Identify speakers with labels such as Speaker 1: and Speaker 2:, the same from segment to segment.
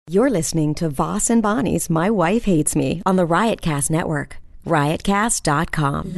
Speaker 1: You're listening to Voss and Bonnie's My Wife Hates Me on the Riotcast Network. Riotcast.com.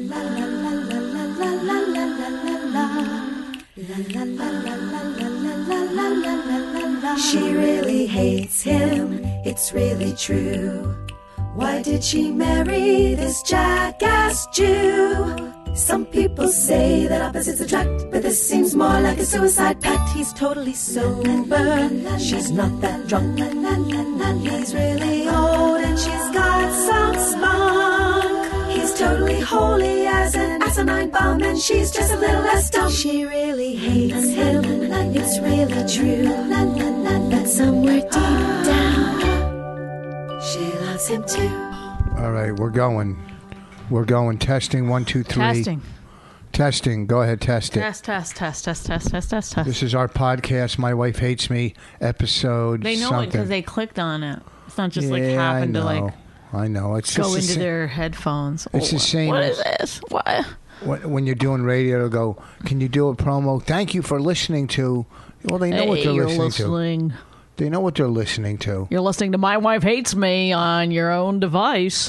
Speaker 2: She really hates him, it's really true. Why did she marry this jackass Jew? Some people say that opposites attract, but this seems more like a suicide pact. He's totally sober, she's not that drunk. He's really old and she's got some spunk. He's totally holy as an asinine bomb, and she's just a little less dumb. She really hates him, it's really true. But somewhere deep down, she loves him too.
Speaker 3: All right, we're going. Testing. 1, 2, 3. Testing. Go ahead, test it.
Speaker 4: Test.
Speaker 3: This is our podcast, My Wife Hates Me, episode
Speaker 4: They know
Speaker 3: something.
Speaker 4: it because they clicked on it. It's not just happened to
Speaker 3: I know. It's
Speaker 4: go
Speaker 3: just
Speaker 4: into their headphones.
Speaker 3: It's the same.
Speaker 4: What is this? What?
Speaker 3: When you're doing radio, they'll go, can you do a promo? Thank you for listening to. Well, they know what they're listening to. They know what they're listening to.
Speaker 4: You're listening to My Wife Hates Me on your own device.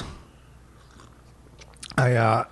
Speaker 3: I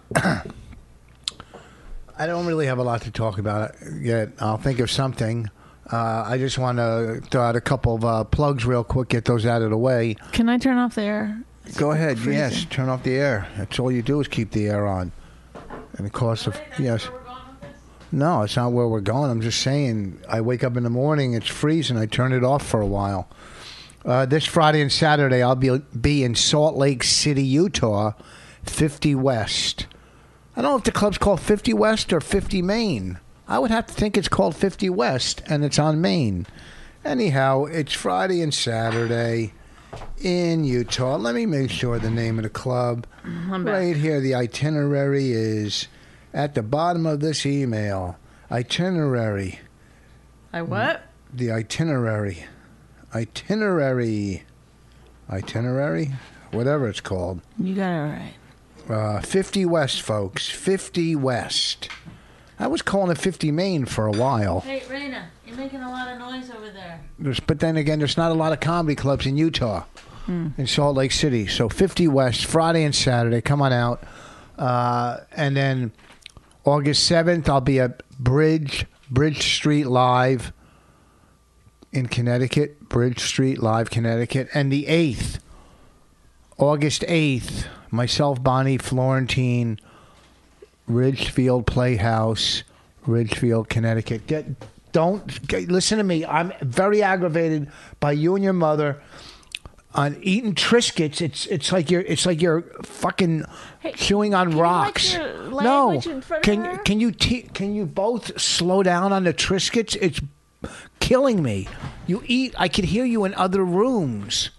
Speaker 3: don't really have a lot to talk about yet. I'll think of something. I just want to throw out a couple of plugs real quick, get those out of the way.
Speaker 4: Can I turn off the air?
Speaker 3: Go ahead. Freezing. Yes, turn off the air. That's all you do is keep the air on. And of course, yes. No, it's not where we're going. I'm just saying, I wake up in the morning, it's freezing. I turn it off for a while. This Friday and Saturday, I'll be in Salt Lake City, Utah, 50 West. I don't know if the club's called 50 West or 50 Main. I would have to think it's called 50 West, and it's on Main. Anyhow, it's Friday and Saturday in Utah. Let me make sure the name of the club. Right here, the itinerary is at the bottom of this email. Itinerary.
Speaker 4: What?
Speaker 3: The itinerary. Itinerary. Whatever it's called.
Speaker 4: You got it right.
Speaker 3: 50 West, folks. 50 West. I was calling it 50 Main for a while.
Speaker 4: Hey, Raina, you're making a lot of noise over there.
Speaker 3: But then again, there's not a lot of comedy clubs in Utah, in Salt Lake City. So 50 West, Friday and Saturday. Come on out. And then August 7th, I'll be at Bridge Street Live in Connecticut. Bridge Street Live, Connecticut. And the 8th, August 8th, myself, Bonnie, Florentine, Ridgefield Playhouse, Ridgefield, Connecticut. Listen to me. I'm very aggravated by you and your mother on eating Triscuits. It's like you're fucking chewing on rocks. No, can you both slow down on the Triscuits? It's killing me. You eat. I can hear you in other rooms.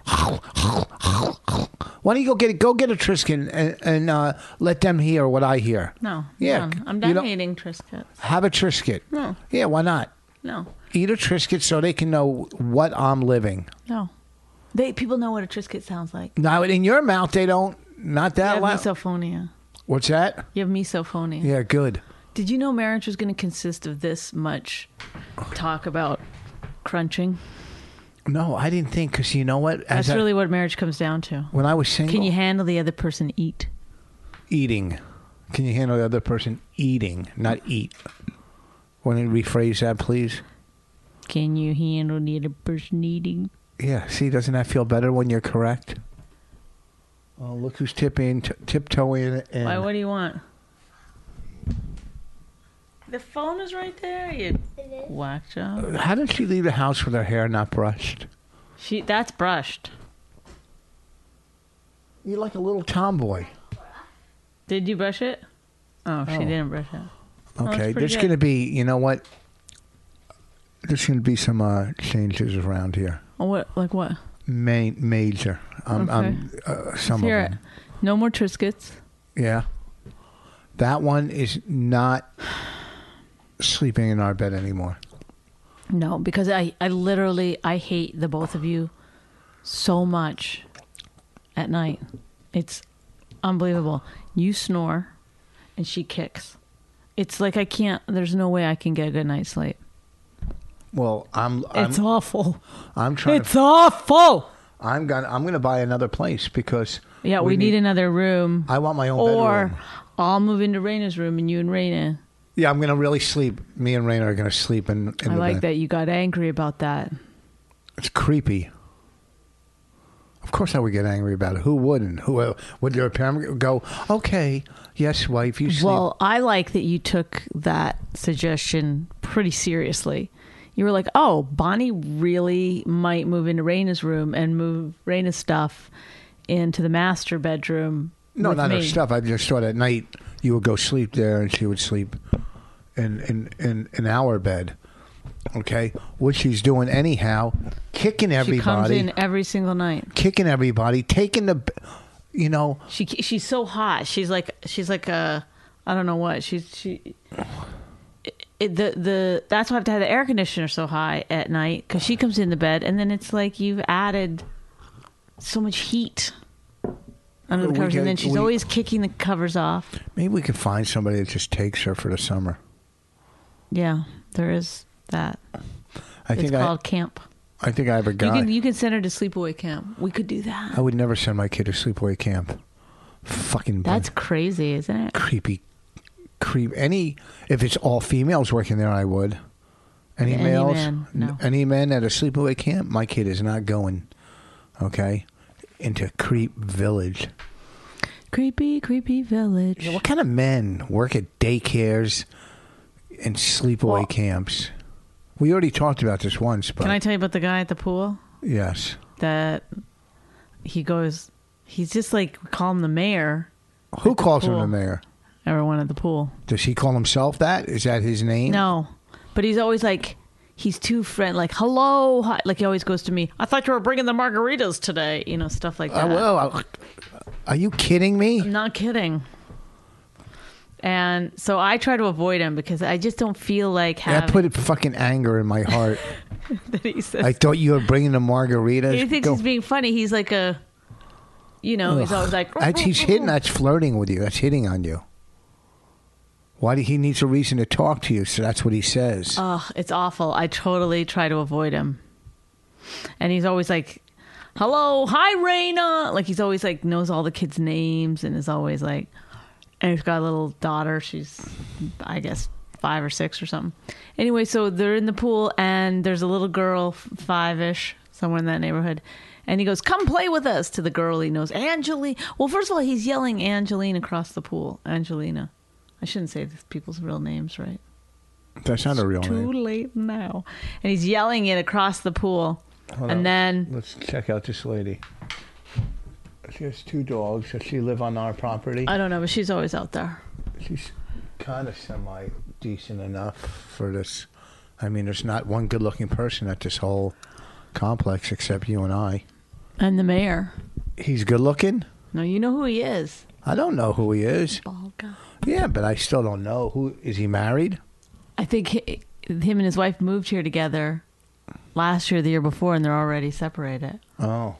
Speaker 3: Why don't you go get a Triscuit and let them hear what I hear?
Speaker 4: No.
Speaker 3: Yeah.
Speaker 4: I'm done eating Triscuits.
Speaker 3: Have a Triscuit.
Speaker 4: No.
Speaker 3: Yeah, why not?
Speaker 4: No.
Speaker 3: Eat a Triscuit so they can know what I'm living.
Speaker 4: No. People know what a Triscuit sounds like.
Speaker 3: Now, in your mouth, they don't. Not that loud.
Speaker 4: You have misophonia.
Speaker 3: What's that?
Speaker 4: You have misophonia.
Speaker 3: Yeah, good.
Speaker 4: Did you know marriage was going to consist of this much talk about crunching?
Speaker 3: No, I didn't think, because you know what?
Speaker 4: That's really what marriage comes down to.
Speaker 3: When I was single...
Speaker 4: Can you handle the other person
Speaker 3: eating? Can you handle the other person eating, not eat? Want to rephrase that, please?
Speaker 4: Can you handle the other person eating?
Speaker 3: Yeah, see, doesn't that feel better when you're correct? Oh, look who's tiptoeing in.
Speaker 4: Why, what do you want? The phone is right there, you whack job.
Speaker 3: How did she leave the house with her hair not brushed?
Speaker 4: That's brushed.
Speaker 3: You're like a little tomboy.
Speaker 4: Did you brush it? Oh, she didn't brush it.
Speaker 3: Okay, there's going to be, you know what? There's going to be some changes around here.
Speaker 4: Oh, what? Like what?
Speaker 3: Major. Some of them.
Speaker 4: No more Triscuits.
Speaker 3: Yeah. That one is not sleeping in our bed anymore.
Speaker 4: No, because I literally hate the both of you so much at night. It's unbelievable. You snore and she kicks. It's like there's no way I can get a good night's sleep.
Speaker 3: Well,
Speaker 4: It's awful.
Speaker 3: I'm trying.
Speaker 4: It's awful.
Speaker 3: I'm gonna buy another place because
Speaker 4: Yeah, we need another room.
Speaker 3: I want my own
Speaker 4: or
Speaker 3: bedroom.
Speaker 4: I'll move into Raina's room and you and Raina.
Speaker 3: Yeah, I'm gonna really sleep. Me and Raina are gonna sleep in
Speaker 4: I
Speaker 3: the
Speaker 4: like
Speaker 3: bed.
Speaker 4: that you got angry about that.
Speaker 3: It's creepy. Of course, I would get angry about it. Who wouldn't? Who would your parent go? Okay, yes, wife, you sleep.
Speaker 4: Well, I like that you took that suggestion pretty seriously. You were like, oh, Bonnie really might move into Raina's room and move Raina's stuff into the master bedroom.
Speaker 3: No,
Speaker 4: with
Speaker 3: not her
Speaker 4: me.
Speaker 3: stuff. I just thought at night you would go sleep there and she would sleep in our bed. Okay? What she's doing anyhow, kicking
Speaker 4: She comes
Speaker 3: everybody.
Speaker 4: in every single night.
Speaker 3: Kicking everybody, taking the, you know.
Speaker 4: She's so hot. She's like a, I don't know what. That's why I have to have the air conditioner so high at night, because she comes in the bed and then it's like you've added so much heat under the covers, and then she's always kicking the covers off.
Speaker 3: Maybe we could find somebody that just takes her for the summer.
Speaker 4: Yeah, there is that.
Speaker 3: It's
Speaker 4: called camp.
Speaker 3: I think I have a guy.
Speaker 4: You can send her to sleepaway camp. We could do that.
Speaker 3: I would never send my kid to sleepaway camp. Fucking
Speaker 4: That's crazy, isn't it?
Speaker 3: creepy. If it's all females working there, I would. Any
Speaker 4: Any
Speaker 3: males?
Speaker 4: man, no.
Speaker 3: Any men at a sleepaway camp? My kid is not going. Okay, into Creep Village.
Speaker 4: Creepy village.
Speaker 3: Yeah, what kind of men work at daycares and sleepaway camps? We already talked about this once, but
Speaker 4: Can I tell you about the guy at the pool?
Speaker 3: yes.
Speaker 4: That he's just like, we call him the mayor.
Speaker 3: Who calls him
Speaker 4: pool.
Speaker 3: the mayor?
Speaker 4: Everyone at the pool.
Speaker 3: Does he call himself that? Is that his name?
Speaker 4: No, but he's always like, he's too friendly. Like, hello, hi. Like he always goes to me. I thought you were bringing the margaritas today. You know, stuff like that.
Speaker 3: Are you kidding me?
Speaker 4: I'm not kidding. And so I try to avoid him because I just don't feel like
Speaker 3: That
Speaker 4: having.
Speaker 3: put fucking anger in my heart.
Speaker 4: that he says.
Speaker 3: I thought you were bringing the margaritas.
Speaker 4: He thinks he's being funny. He's like a, he's always like.
Speaker 3: He's hitting. That's flirting with you. That's hitting on you. Why do he needs a reason to talk to you? So that's what he says.
Speaker 4: Oh, it's awful. I totally try to avoid him. And he's always like, hello, hi, Raina. Like he's always like knows all the kids' names and is always like, and he's got a little daughter. She's, I guess, 5 or 6 or something. Anyway, so they're in the pool and there's a little girl, 5-ish, somewhere in that neighborhood. And he goes, come play with us, to the girl he knows, Angelina. Well, first of all, he's yelling Angelina across the pool. Angelina. I shouldn't say people's real names, right?
Speaker 3: That's not a real
Speaker 4: Too
Speaker 3: name.
Speaker 4: late now. And he's yelling it across the pool.
Speaker 3: Hold
Speaker 4: and
Speaker 3: on.
Speaker 4: then
Speaker 3: Let's check out this lady. She has 2 dogs. Does she live on our property?
Speaker 4: I don't know, but she's always out there.
Speaker 3: She's kind of semi-decent enough for this. I mean, there's not one good-looking person at this whole complex except you and I.
Speaker 4: And the mayor.
Speaker 3: He's good-looking?
Speaker 4: No, you know who he is.
Speaker 3: I don't know who he is.
Speaker 4: Bald guy.
Speaker 3: Yeah, but I still don't know. Who is he married?
Speaker 4: I think him and his wife moved here together last year, the year before, and they're already separated.
Speaker 3: Oh.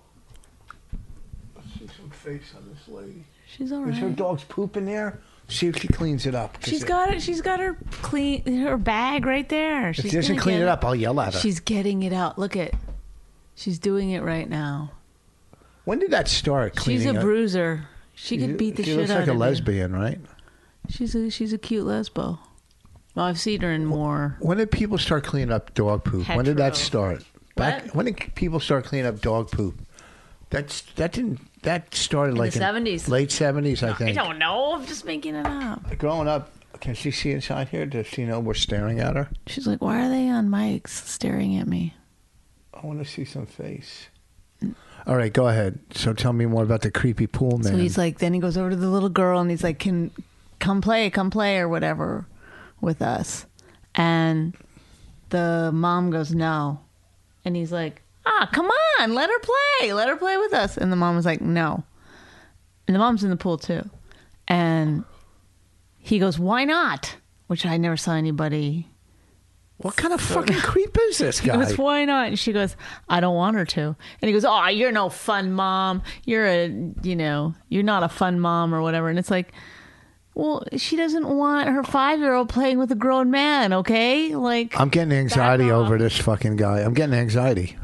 Speaker 3: Let's see some face on this lady.
Speaker 4: She's all
Speaker 3: Is her
Speaker 4: right.
Speaker 3: dog's poop in there? See if she cleans it up.
Speaker 4: She's got it. She's got her her bag right there.
Speaker 3: If she doesn't clean it up, I'll yell at her.
Speaker 4: She's getting it out. Look at. She's doing it right now.
Speaker 3: When did that start? Cleaning
Speaker 4: She's a
Speaker 3: up?
Speaker 4: bruiser. She could beat the
Speaker 3: she
Speaker 4: shit
Speaker 3: looks
Speaker 4: out
Speaker 3: like a
Speaker 4: of
Speaker 3: lesbian, right?
Speaker 4: you. She's a cute lesbo. Well, I've seen her in more.
Speaker 3: When did people start cleaning up dog poop? When did that
Speaker 4: Hetero.
Speaker 3: start?
Speaker 4: What?
Speaker 3: When did people start cleaning up dog poop? That started
Speaker 4: In
Speaker 3: like
Speaker 4: the 70s.
Speaker 3: late 70s, I
Speaker 4: I
Speaker 3: think.
Speaker 4: don't know. I'm just making it up.
Speaker 3: Growing up, can she see inside here? Does she know we're staring at her?
Speaker 4: She's like, why are they on mics staring at me?
Speaker 3: I want to see some face. All right, go ahead. So tell me more about the creepy pool man.
Speaker 4: So he's like, then he goes over to the little girl and he's like, come play or whatever with us. And the mom goes, no. And he's like, come on, let her play with us. And the mom was like, no. And the mom's in the pool too. And he goes, why not? Which I never saw anybody.
Speaker 3: What kind of fucking creep is this
Speaker 4: He
Speaker 3: guy?
Speaker 4: goes, why not? And she goes, I don't want her to. And he goes, oh, you're no fun mom. You're not a fun mom or whatever. And it's like, Well, she doesn't want her 5-year-old playing with a grown man, okay? Like,
Speaker 3: I'm getting anxiety
Speaker 4: back off.
Speaker 3: over this fucking guy. I'm getting anxiety.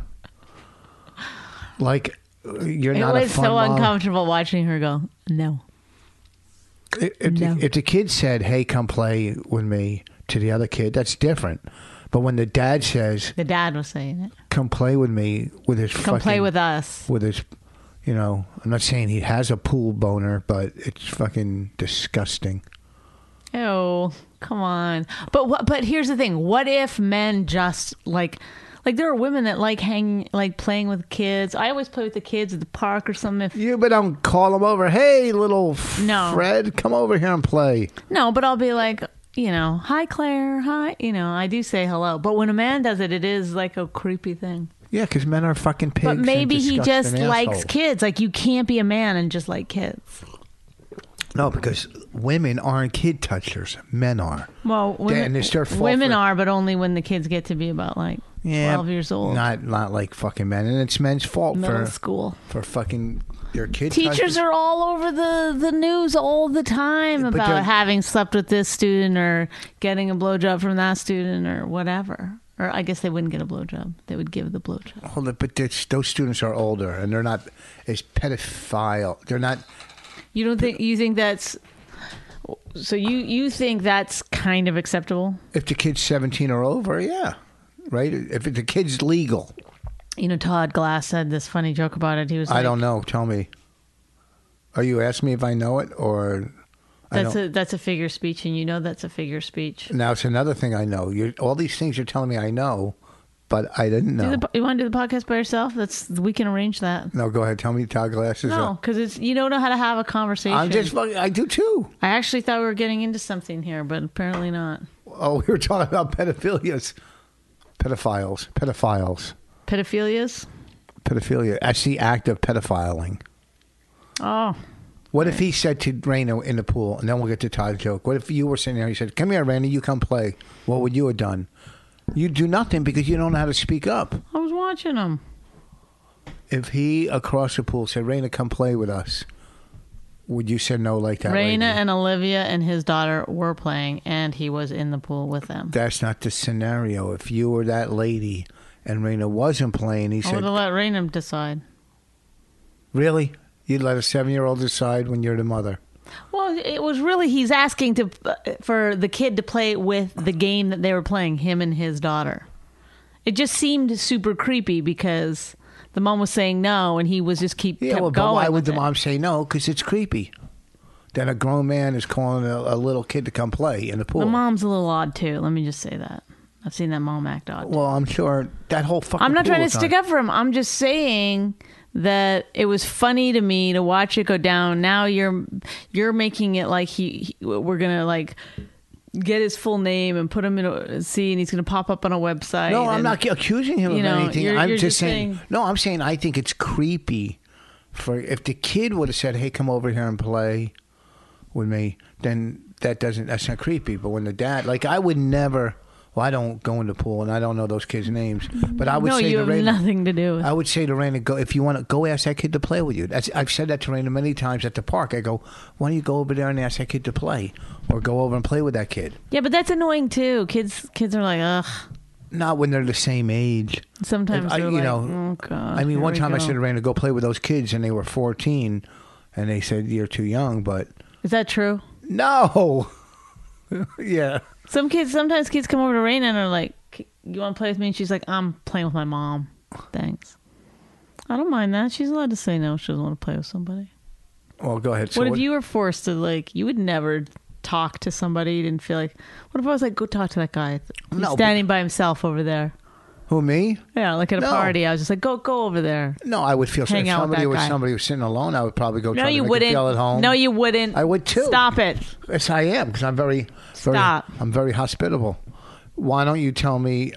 Speaker 3: Like, you're
Speaker 4: It
Speaker 3: not a
Speaker 4: was
Speaker 3: fun
Speaker 4: so
Speaker 3: mom.
Speaker 4: uncomfortable watching her go, no.
Speaker 3: If the kid said, "Hey, come play with me," to the other kid, that's different. But when the dad says,
Speaker 4: The dad was saying it.
Speaker 3: "Come play with me," with his
Speaker 4: Come play with us.
Speaker 3: with his, I'm not saying he has a pool boner, but it's fucking disgusting.
Speaker 4: Oh, come on. But here's the thing. What if men just like there are women that like playing with kids. I always play with the kids at the park or something.
Speaker 3: But don't call him over. Hey, little
Speaker 4: No.
Speaker 3: Fred, come over here and play.
Speaker 4: No, but I'll be like, hi Claire, hi. I do say hello. But when a man does it, it is like a creepy thing.
Speaker 3: Yeah, because men are fucking pigs.
Speaker 4: But maybe
Speaker 3: and
Speaker 4: he just
Speaker 3: disgusting
Speaker 4: likes
Speaker 3: assholes.
Speaker 4: kids. Like, you can't be a man and just like kids.
Speaker 3: No, because women aren't kid touchers. Men are.
Speaker 4: Well,
Speaker 3: And it's their fault
Speaker 4: women
Speaker 3: for-
Speaker 4: are, but only when the kids get to be about 12 years old.
Speaker 3: Not like fucking men, and it's men's fault
Speaker 4: Middle
Speaker 3: for
Speaker 4: school.
Speaker 3: fucking their kids.
Speaker 4: Teachers are all over the news all the time
Speaker 3: But
Speaker 4: about
Speaker 3: they're-
Speaker 4: having slept with this student or getting a blowjob from that student or whatever. Or I guess they wouldn't get a blowjob. They would give the blowjob.
Speaker 3: Hold it, but those students are older, and they're not as pedophile. They're not.
Speaker 4: You think that's so? You think that's kind of acceptable?
Speaker 3: If the kid's 17 or over, yeah, right. If the kid's legal,
Speaker 4: Todd Glass said this funny joke about it. He was like,
Speaker 3: I don't know. Tell me. Are you asking me if I know it or?
Speaker 4: That's a figure of speech, and that's a figure of speech.
Speaker 3: Now it's another thing I know. All these things you're telling me I know, but I didn't know.
Speaker 4: You want to do the podcast by yourself? We can arrange that.
Speaker 3: No, go ahead. Tell me Todd Glass is
Speaker 4: No, because you don't know how to have a conversation.
Speaker 3: I do too.
Speaker 4: I actually thought we were getting into something here, but apparently not.
Speaker 3: Oh, we were talking about pedophilia. Pedophiles.
Speaker 4: Pedophilias?
Speaker 3: Pedophilia. That's the act of pedophiling.
Speaker 4: Oh.
Speaker 3: What if he said to Raina in the pool, and then we'll get to Todd's joke. What if you were sitting there and he said, "Come here, Raina, you come play." What would you have done? You'd do nothing because you don't know how to speak up.
Speaker 4: I was watching him.
Speaker 3: If he across the pool said, "Raina, come play with us," would you say no like that?
Speaker 4: Raina
Speaker 3: lady?
Speaker 4: and Olivia and his daughter were playing, and he was in the pool with them.
Speaker 3: That's not the scenario. If you were that lady and Raina wasn't playing, he
Speaker 4: I
Speaker 3: said,
Speaker 4: would have let Raina decide.
Speaker 3: "Really? You'd let a 7-year-old decide when you're the mother?"
Speaker 4: Well, it was really he's asking for the kid to play with the game that they were playing, him and his daughter. It just seemed super creepy because the mom was saying no, and he was just kept
Speaker 3: But
Speaker 4: going.
Speaker 3: why would
Speaker 4: with
Speaker 3: the
Speaker 4: it.
Speaker 3: mom say no? Because it's creepy. Then a grown man is calling a little kid to come play in the pool.
Speaker 4: The mom's a little odd too. Let me just say that. I've seen that mom act odd.
Speaker 3: Well, I'm sure that whole fucking.
Speaker 4: I'm not
Speaker 3: pool
Speaker 4: trying to
Speaker 3: is
Speaker 4: stick
Speaker 3: on.
Speaker 4: up for him. I'm just saying that it was funny to me to watch it go down. Now you're making it like we're gonna like get his full name and put him in and he's gonna pop up on a website.
Speaker 3: No, I'm
Speaker 4: and-
Speaker 3: not accusing him of anything.
Speaker 4: you're
Speaker 3: I'm
Speaker 4: just
Speaker 3: just saying. No, I'm saying I think it's creepy. For if the kid would have said, "Hey, come over here and play with me," then that's not creepy. But when the dad, like, I would never. Well, I don't go in the pool, and I don't know those kids' names. But I would
Speaker 4: No,
Speaker 3: say
Speaker 4: you
Speaker 3: to
Speaker 4: have
Speaker 3: Raina,
Speaker 4: nothing to do with it.
Speaker 3: I would say to Raina, go if you want to go ask that kid to play with you. I've said that to Raina many times at the park. I go, "Why don't you go over there and ask that kid to play, or go over and play with that kid?"
Speaker 4: Yeah, but that's annoying too. Kids are like, ugh.
Speaker 3: Not when they're the same age.
Speaker 4: Sometimes they're like, oh god.
Speaker 3: I mean,
Speaker 4: here
Speaker 3: one
Speaker 4: we
Speaker 3: time I
Speaker 4: go."
Speaker 3: said to Raina, "Go play with those kids," and they were 14, and they said, "You're too young." But
Speaker 4: Is that true?
Speaker 3: no, yeah.
Speaker 4: Sometimes kids come over to Raina and are like, "You want to play with me?" And she's like, "I'm playing with my mom. Thanks." I don't mind that. She's allowed to say no. She doesn't want to play with somebody.
Speaker 3: Well, go ahead.
Speaker 4: What if you were forced to you would never talk to somebody you didn't feel like? What if I was like, go talk to that guy? He's
Speaker 3: No,
Speaker 4: standing by himself over there.
Speaker 3: Who, me?
Speaker 4: Yeah, like at a
Speaker 3: No.
Speaker 4: party. I was just like, go over there.
Speaker 3: No, I would feel
Speaker 4: Hang
Speaker 3: if
Speaker 4: out with
Speaker 3: somebody
Speaker 4: that
Speaker 3: was
Speaker 4: guy.
Speaker 3: somebody was sitting alone. I would probably go.
Speaker 4: No,
Speaker 3: try to
Speaker 4: you
Speaker 3: make
Speaker 4: wouldn't.
Speaker 3: Feel at home.
Speaker 4: No, you wouldn't.
Speaker 3: I would too.
Speaker 4: Stop it.
Speaker 3: Yes, I am because I'm very.
Speaker 4: Stop.
Speaker 3: I'm very hospitable. Why don't you tell me?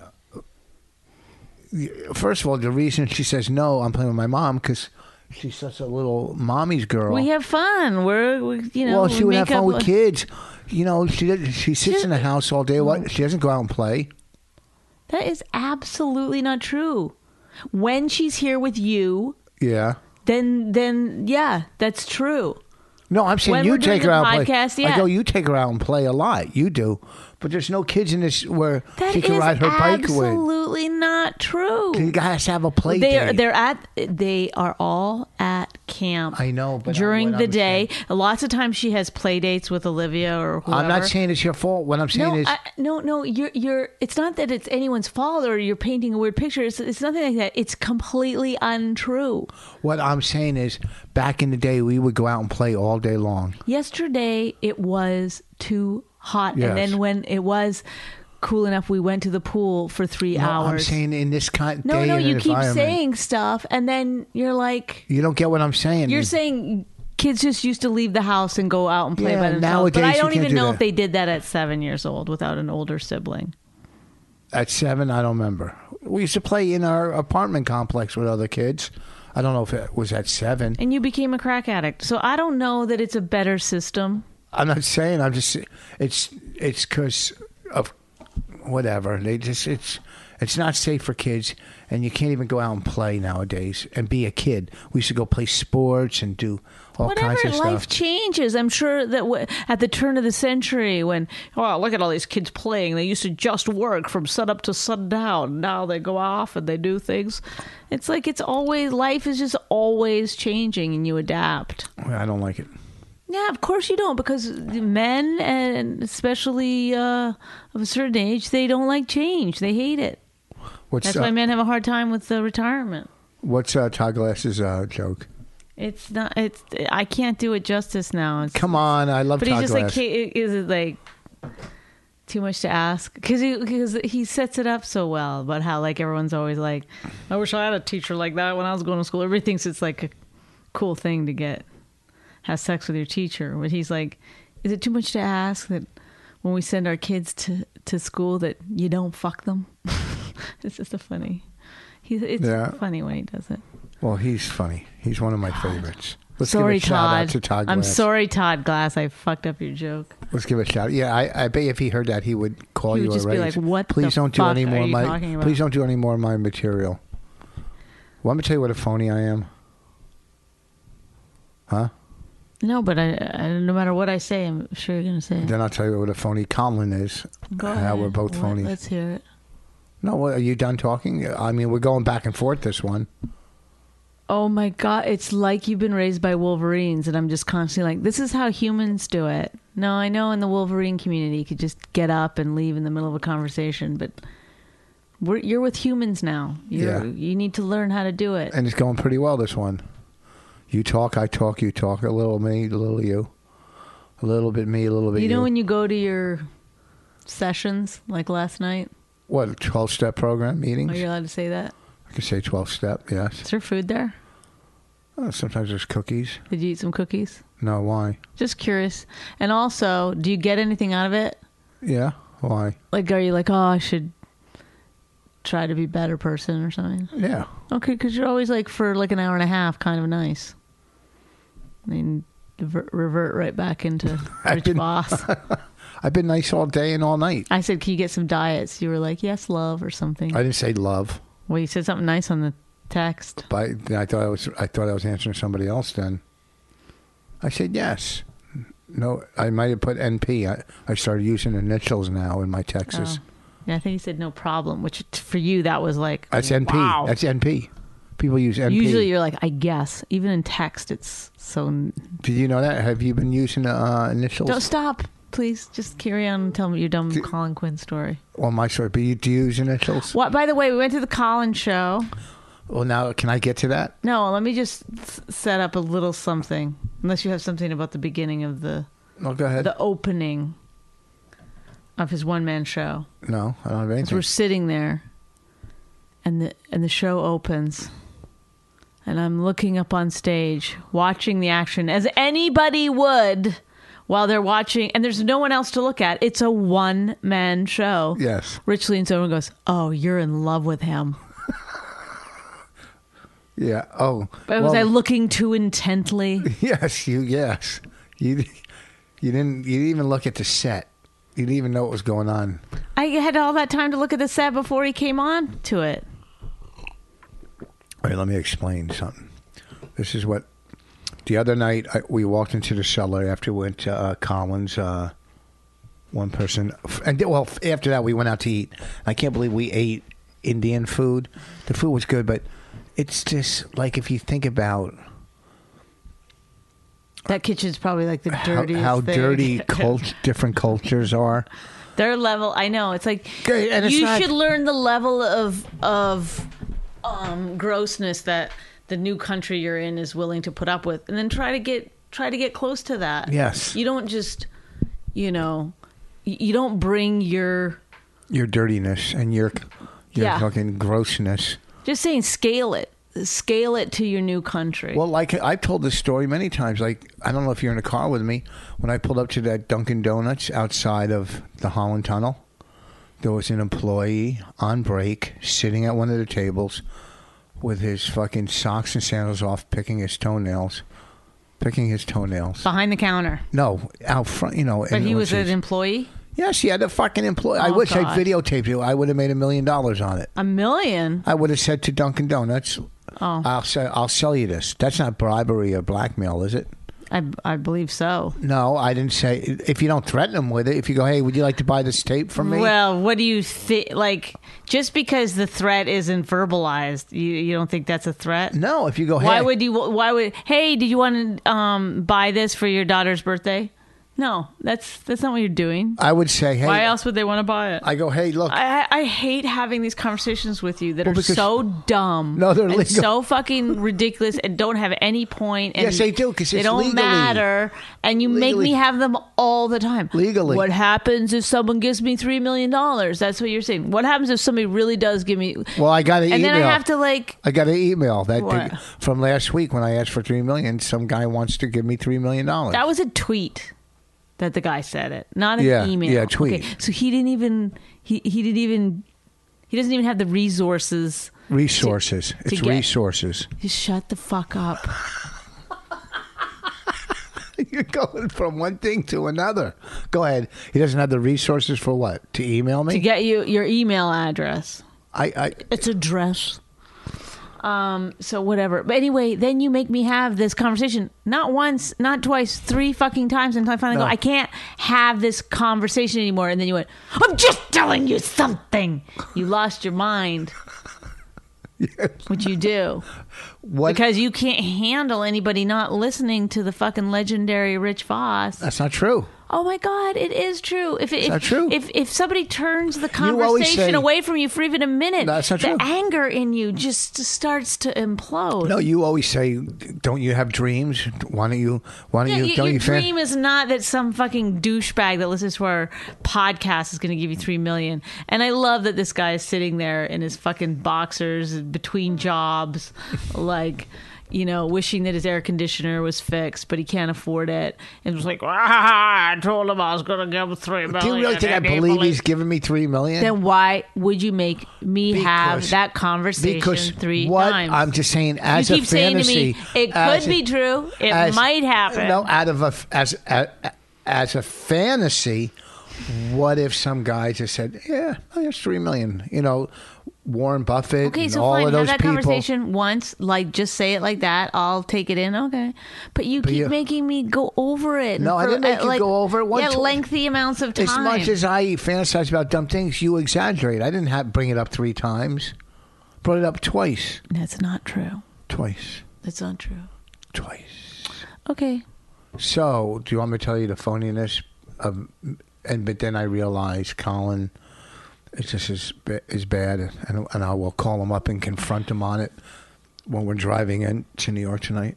Speaker 3: First of all, the reason she says no, I'm playing with my mom because she's such a little mommy's girl.
Speaker 4: We have fun.
Speaker 3: Well, she
Speaker 4: we
Speaker 3: would have
Speaker 4: make
Speaker 3: fun
Speaker 4: up-
Speaker 3: with kids. She sits in the house all day. What? She doesn't go out and play.
Speaker 4: That is absolutely not true. When she's here with you,
Speaker 3: Yeah.
Speaker 4: then yeah, that's true.
Speaker 3: No, I'm saying
Speaker 4: When
Speaker 3: you
Speaker 4: we're doing
Speaker 3: take her
Speaker 4: the
Speaker 3: out and play.
Speaker 4: podcast, yeah.
Speaker 3: I go, you take her out and play a lot. You do. But there's no kids in this where
Speaker 4: That
Speaker 3: she can
Speaker 4: is
Speaker 3: ride her bike with.
Speaker 4: absolutely not true.
Speaker 3: You guys have a play date.
Speaker 4: They are all at camp.
Speaker 3: I know, but
Speaker 4: during
Speaker 3: what
Speaker 4: the
Speaker 3: I'm
Speaker 4: day, lots of times she has play dates with Olivia or whoever.
Speaker 3: I'm not saying it's your fault. What I'm saying is,
Speaker 4: no. You're. It's not that it's anyone's fault or you're painting a weird picture. It's nothing like that. It's completely untrue.
Speaker 3: what I'm saying is, back in the day, we would go out and play all day long.
Speaker 4: Yesterday it was too hot,
Speaker 3: Yes.
Speaker 4: and then when it was cool enough, we went to the pool for 3
Speaker 3: No,
Speaker 4: hours.
Speaker 3: I'm saying in this kind of
Speaker 4: No,
Speaker 3: day and
Speaker 4: you keep
Speaker 3: environment.
Speaker 4: saying stuff, and then you're like,
Speaker 3: You don't get what I'm saying.
Speaker 4: you're saying kids just used to leave the house and go out and play
Speaker 3: Yeah,
Speaker 4: by themselves.
Speaker 3: nowadays
Speaker 4: But I
Speaker 3: you
Speaker 4: don't
Speaker 3: can't
Speaker 4: even
Speaker 3: do
Speaker 4: know
Speaker 3: that.
Speaker 4: if they did that at 7 years old without an older sibling.
Speaker 3: At 7, I don't remember. We used to play in our apartment complex with other kids. I don't know if it was at 7.
Speaker 4: And you became a crack addict. So I don't know that it's a better system.
Speaker 3: I'm not saying. I'm just. It's because of whatever. It's not safe for kids, and you can't even go out and play nowadays and be a kid. We used to go play sports and do all
Speaker 4: Whatever,
Speaker 3: kinds of
Speaker 4: life
Speaker 3: stuff.
Speaker 4: changes. I'm sure that at the turn of the century, when, oh, look at all these kids playing. They used to just work from sunup to sundown. Now they go off and they do things. It's like life is just always changing and you adapt.
Speaker 3: I don't like it.
Speaker 4: Yeah, of course you don't, because men, and especially of a certain age, they don't like change. They hate it. That's why men have a hard time with retirement.
Speaker 3: What's Todd Glass's joke?
Speaker 4: It's not. I can't do it justice now.
Speaker 3: Come on, I love
Speaker 4: But
Speaker 3: Todd
Speaker 4: he's just
Speaker 3: Glass.
Speaker 4: like, is it like too much to ask? Because he sets it up so well about how like everyone's always like, I wish I had a teacher like that when I was going to school. Everybody thinks it's like a cool thing to have sex with your teacher. But he's like, is it too much to ask that when we send our kids to school that you don't fuck them? It's just a funny. It's funny when he does it.
Speaker 3: Well, he's funny. He's one of my favorites. Let's
Speaker 4: Sorry,
Speaker 3: give a shout out
Speaker 4: Todd.
Speaker 3: to Todd Glass.
Speaker 4: I'm sorry, Todd Glass. I fucked up your joke.
Speaker 3: Let's give a shout. Yeah, I bet if he heard that, he would call
Speaker 4: He
Speaker 3: you
Speaker 4: would just
Speaker 3: a
Speaker 4: be
Speaker 3: raise.
Speaker 4: like, "What
Speaker 3: Please
Speaker 4: the
Speaker 3: don't do
Speaker 4: fuck
Speaker 3: any
Speaker 4: are
Speaker 3: more of
Speaker 4: you
Speaker 3: my.
Speaker 4: talking about?"
Speaker 3: Please don't do any more of my material. Well, I'm gonna tell you what a phony I am. Huh?
Speaker 4: No, but I no matter what I say, I'm sure you're going to say it.
Speaker 3: Then I'll tell you what a phony Colin is.
Speaker 4: Go
Speaker 3: How
Speaker 4: ahead.
Speaker 3: we're both phonies.
Speaker 4: Let's hear it.
Speaker 3: No, what, are you done talking? I mean, we're going back and forth this one.
Speaker 4: Oh my God, it's like you've been raised by Wolverines, and I'm just constantly like, this is how humans do it. No, I know in the Wolverine community you could just get up and leave in the middle of a conversation, but you're with humans now. You need to learn how to do it.
Speaker 3: And it's going pretty well, this one. You talk, I talk, you talk. A little me, a little you. A little bit me, a little bit you.
Speaker 4: You know when you go to your sessions, like last night?
Speaker 3: What, a 12-step program meetings?
Speaker 4: Are you allowed to say that?
Speaker 3: I can say 12-step, yes.
Speaker 4: Is there food there?
Speaker 3: Oh, sometimes there's cookies.
Speaker 4: Did you eat some cookies?
Speaker 3: No, why?
Speaker 4: Just curious. And also, do you get anything out of it?
Speaker 3: Yeah, why?
Speaker 4: Like, are you like, oh, I should try to be a better person or something?
Speaker 3: Yeah.
Speaker 4: Okay, because you're always like, for like an hour and a half, kind of nice. I mean, revert right back into Rich Boss.
Speaker 3: I've been nice all day and all night.
Speaker 4: I said, can you get some diets? You were like, yes, love, or something.
Speaker 3: I didn't say love.
Speaker 4: Well, you said something nice on the text.
Speaker 3: But I thought I was answering somebody else then. I said yes. No, I might have put NP. I started using initials now in my texts.
Speaker 4: Oh. Yeah, I think you said no problem, which for you, that was like,
Speaker 3: That's NP.
Speaker 4: wow.
Speaker 3: That's NP. People use NP.
Speaker 4: Usually you're like, I guess. Even in text, it's so...
Speaker 3: Did you know that? Have you been using initials?
Speaker 4: Don't stop. Please, just carry on and tell me your dumb Colin Quinn story.
Speaker 3: Well, my story. But do you use initials?
Speaker 4: What? By the way, we went to the Colin show.
Speaker 3: Well, now, can I get to that?
Speaker 4: No, let me just set up a little something. Unless you have something about the beginning of
Speaker 3: No, go ahead.
Speaker 4: the opening of his one-man show.
Speaker 3: No, I don't have anything.
Speaker 4: So we're sitting there, and the show opens, and I'm looking up on stage, watching the action as anybody would while they're watching, and there's no one else to look at. It's a one-man show.
Speaker 3: Yes.
Speaker 4: Rich leans over and goes, "Oh, you're in love with him."
Speaker 3: Yeah. Oh.
Speaker 4: But was I looking too intently?
Speaker 3: Yes. Yes. You didn't even look at the set. You didn't even know what was going on.
Speaker 4: I had all that time to look at the set before he came on to it.
Speaker 3: All right, let me explain something. This is what The other night, we walked into the cellar after we went to Collins. One person, and well, after that, we went out to eat. I can't believe we ate Indian food. The food was good, but it's just like if you think about
Speaker 4: that kitchen's probably like the dirtiest.
Speaker 3: How
Speaker 4: thing.
Speaker 3: dirty different cultures are.
Speaker 4: Their level, I know. It's like
Speaker 3: and it's
Speaker 4: should learn the level of grossness that the new country you're in is willing to put up with, and then try to get close to that.
Speaker 3: Yes.
Speaker 4: You don't just, you don't bring your
Speaker 3: dirtiness and your fucking grossness.
Speaker 4: Just saying, scale it to your new country.
Speaker 3: Well, like I've told this story many times. Like, I don't know if you're in a car with me. When I pulled up to that Dunkin' Donuts outside of the Holland Tunnel, there was an employee on break sitting at one of the tables with his fucking socks and sandals off, picking his toenails.
Speaker 4: Behind the counter.
Speaker 3: No, out front,
Speaker 4: But he was an employee?
Speaker 3: Yes, he had a fucking employee. I
Speaker 4: Oh,
Speaker 3: wish
Speaker 4: God.
Speaker 3: I videotaped you. I would have made $1 million on it.
Speaker 4: $1 million?
Speaker 3: I would have said to Dunkin' Donuts,
Speaker 4: Oh.
Speaker 3: I'll sell you this. That's not bribery or blackmail, is it?
Speaker 4: I believe so.
Speaker 3: No, I didn't say. If you don't threaten them with it, if you go, hey, would you like to buy this tape from me?
Speaker 4: Well, what do you think? Like, just because the threat isn't verbalized, you don't think that's a threat?
Speaker 3: No, if you go, hey.
Speaker 4: Hey, did you want to buy this for your daughter's birthday? No, that's not what you're doing.
Speaker 3: I would say, hey.
Speaker 4: Why else would they want to buy it?
Speaker 3: I go, hey, look.
Speaker 4: I hate having these conversations with you that are
Speaker 3: because-
Speaker 4: so dumb.
Speaker 3: No, they're
Speaker 4: and
Speaker 3: legal.
Speaker 4: so fucking ridiculous and don't have any point. And
Speaker 3: Yes, they do, 'cause
Speaker 4: they
Speaker 3: it's
Speaker 4: don't
Speaker 3: legally.
Speaker 4: matter. And you make
Speaker 3: Legally.
Speaker 4: me have them all the time.
Speaker 3: Legally.
Speaker 4: What happens if someone gives me $3 million? That's what you're saying. What happens if somebody really does give me?
Speaker 3: Well, I got an email.
Speaker 4: And then I have to
Speaker 3: I got an email
Speaker 4: What?
Speaker 3: from last week when I asked for $3 million. Some guy wants to give me $3 million.
Speaker 4: That was a tweet that the guy said it, not an
Speaker 3: Yeah,
Speaker 4: email.
Speaker 3: yeah, tweet.
Speaker 4: Okay, so he doesn't even have the resources.
Speaker 3: Resources.
Speaker 4: to
Speaker 3: It's
Speaker 4: get-
Speaker 3: resources.
Speaker 4: Just shut the fuck up.
Speaker 3: You're going from one thing to another. Go ahead. He doesn't have the resources for what? To email me?
Speaker 4: To get you your email address.
Speaker 3: It's
Speaker 4: address. So whatever. But anyway, then you make me have this conversation. Not once, not twice, 3 fucking times until I finally
Speaker 3: No.
Speaker 4: go, I can't have this conversation anymore. And then you went, I'm just telling you something. You lost your mind. Which you do.
Speaker 3: What?
Speaker 4: Because you can't handle anybody not listening to the fucking legendary Rich Voss.
Speaker 3: That's not true.
Speaker 4: Oh my God, it is true. If
Speaker 3: not true.
Speaker 4: If somebody turns the
Speaker 3: always say-
Speaker 4: conversation away from you for even a minute,
Speaker 3: That's not
Speaker 4: the
Speaker 3: true.
Speaker 4: anger in you just starts to implode.
Speaker 3: No, you always say, don't you have dreams? Why don't you? Don't
Speaker 4: your
Speaker 3: you
Speaker 4: dream is not that some fucking douchebag that listens to our podcast is going to give you $3 million. And I love that this guy is sitting there in his fucking boxers between jobs, like, wishing that his air conditioner was fixed, but he can't afford it. And was like, I told him I was going to give him $3 million.
Speaker 3: Do you really think I believe he's giving me $3 million?
Speaker 4: Then why would you make me have
Speaker 3: Because-
Speaker 4: that conversation
Speaker 3: because
Speaker 4: 3
Speaker 3: what
Speaker 4: times?
Speaker 3: I'm just saying, as
Speaker 4: you
Speaker 3: a
Speaker 4: keep saying to
Speaker 3: fantasy,
Speaker 4: me, it could be true. It might happen.
Speaker 3: No, as a fantasy, what if some guy just said, "Yeah, that's $3 million"? Warren Buffett.
Speaker 4: Okay,
Speaker 3: and
Speaker 4: so
Speaker 3: all
Speaker 4: fine.
Speaker 3: of those
Speaker 4: Have that
Speaker 3: people.
Speaker 4: conversation once. Like, just say it like that. I'll take it in. Okay, but you keep making me go over it.
Speaker 3: No, I didn't make you go over it.
Speaker 4: Yeah, lengthy amounts of time.
Speaker 3: As much as I fantasize about dumb things, you exaggerate. I didn't bring it up 3 times. Brought it up twice.
Speaker 4: That's not true.
Speaker 3: Twice.
Speaker 4: That's not true.
Speaker 3: Twice.
Speaker 4: Okay.
Speaker 3: So, do you want me to tell you the phoniness of? But then I realized Colin. It's just as bad, and I will call him up and confront him on it when we're driving into New York tonight.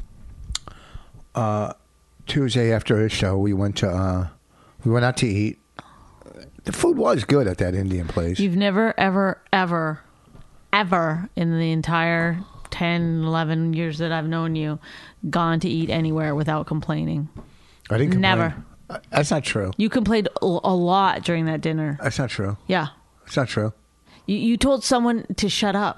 Speaker 3: Tuesday after the show, we went out to eat. The food was good at that Indian place.
Speaker 4: You've never, ever, ever, ever in the entire 10, 11 years that I've known you, gone to eat anywhere without complaining.
Speaker 3: I didn't complain.
Speaker 4: Never.
Speaker 3: That's not true.
Speaker 4: You complained a lot during that dinner.
Speaker 3: That's not true.
Speaker 4: Yeah.
Speaker 3: It's not true.
Speaker 4: You told someone to shut up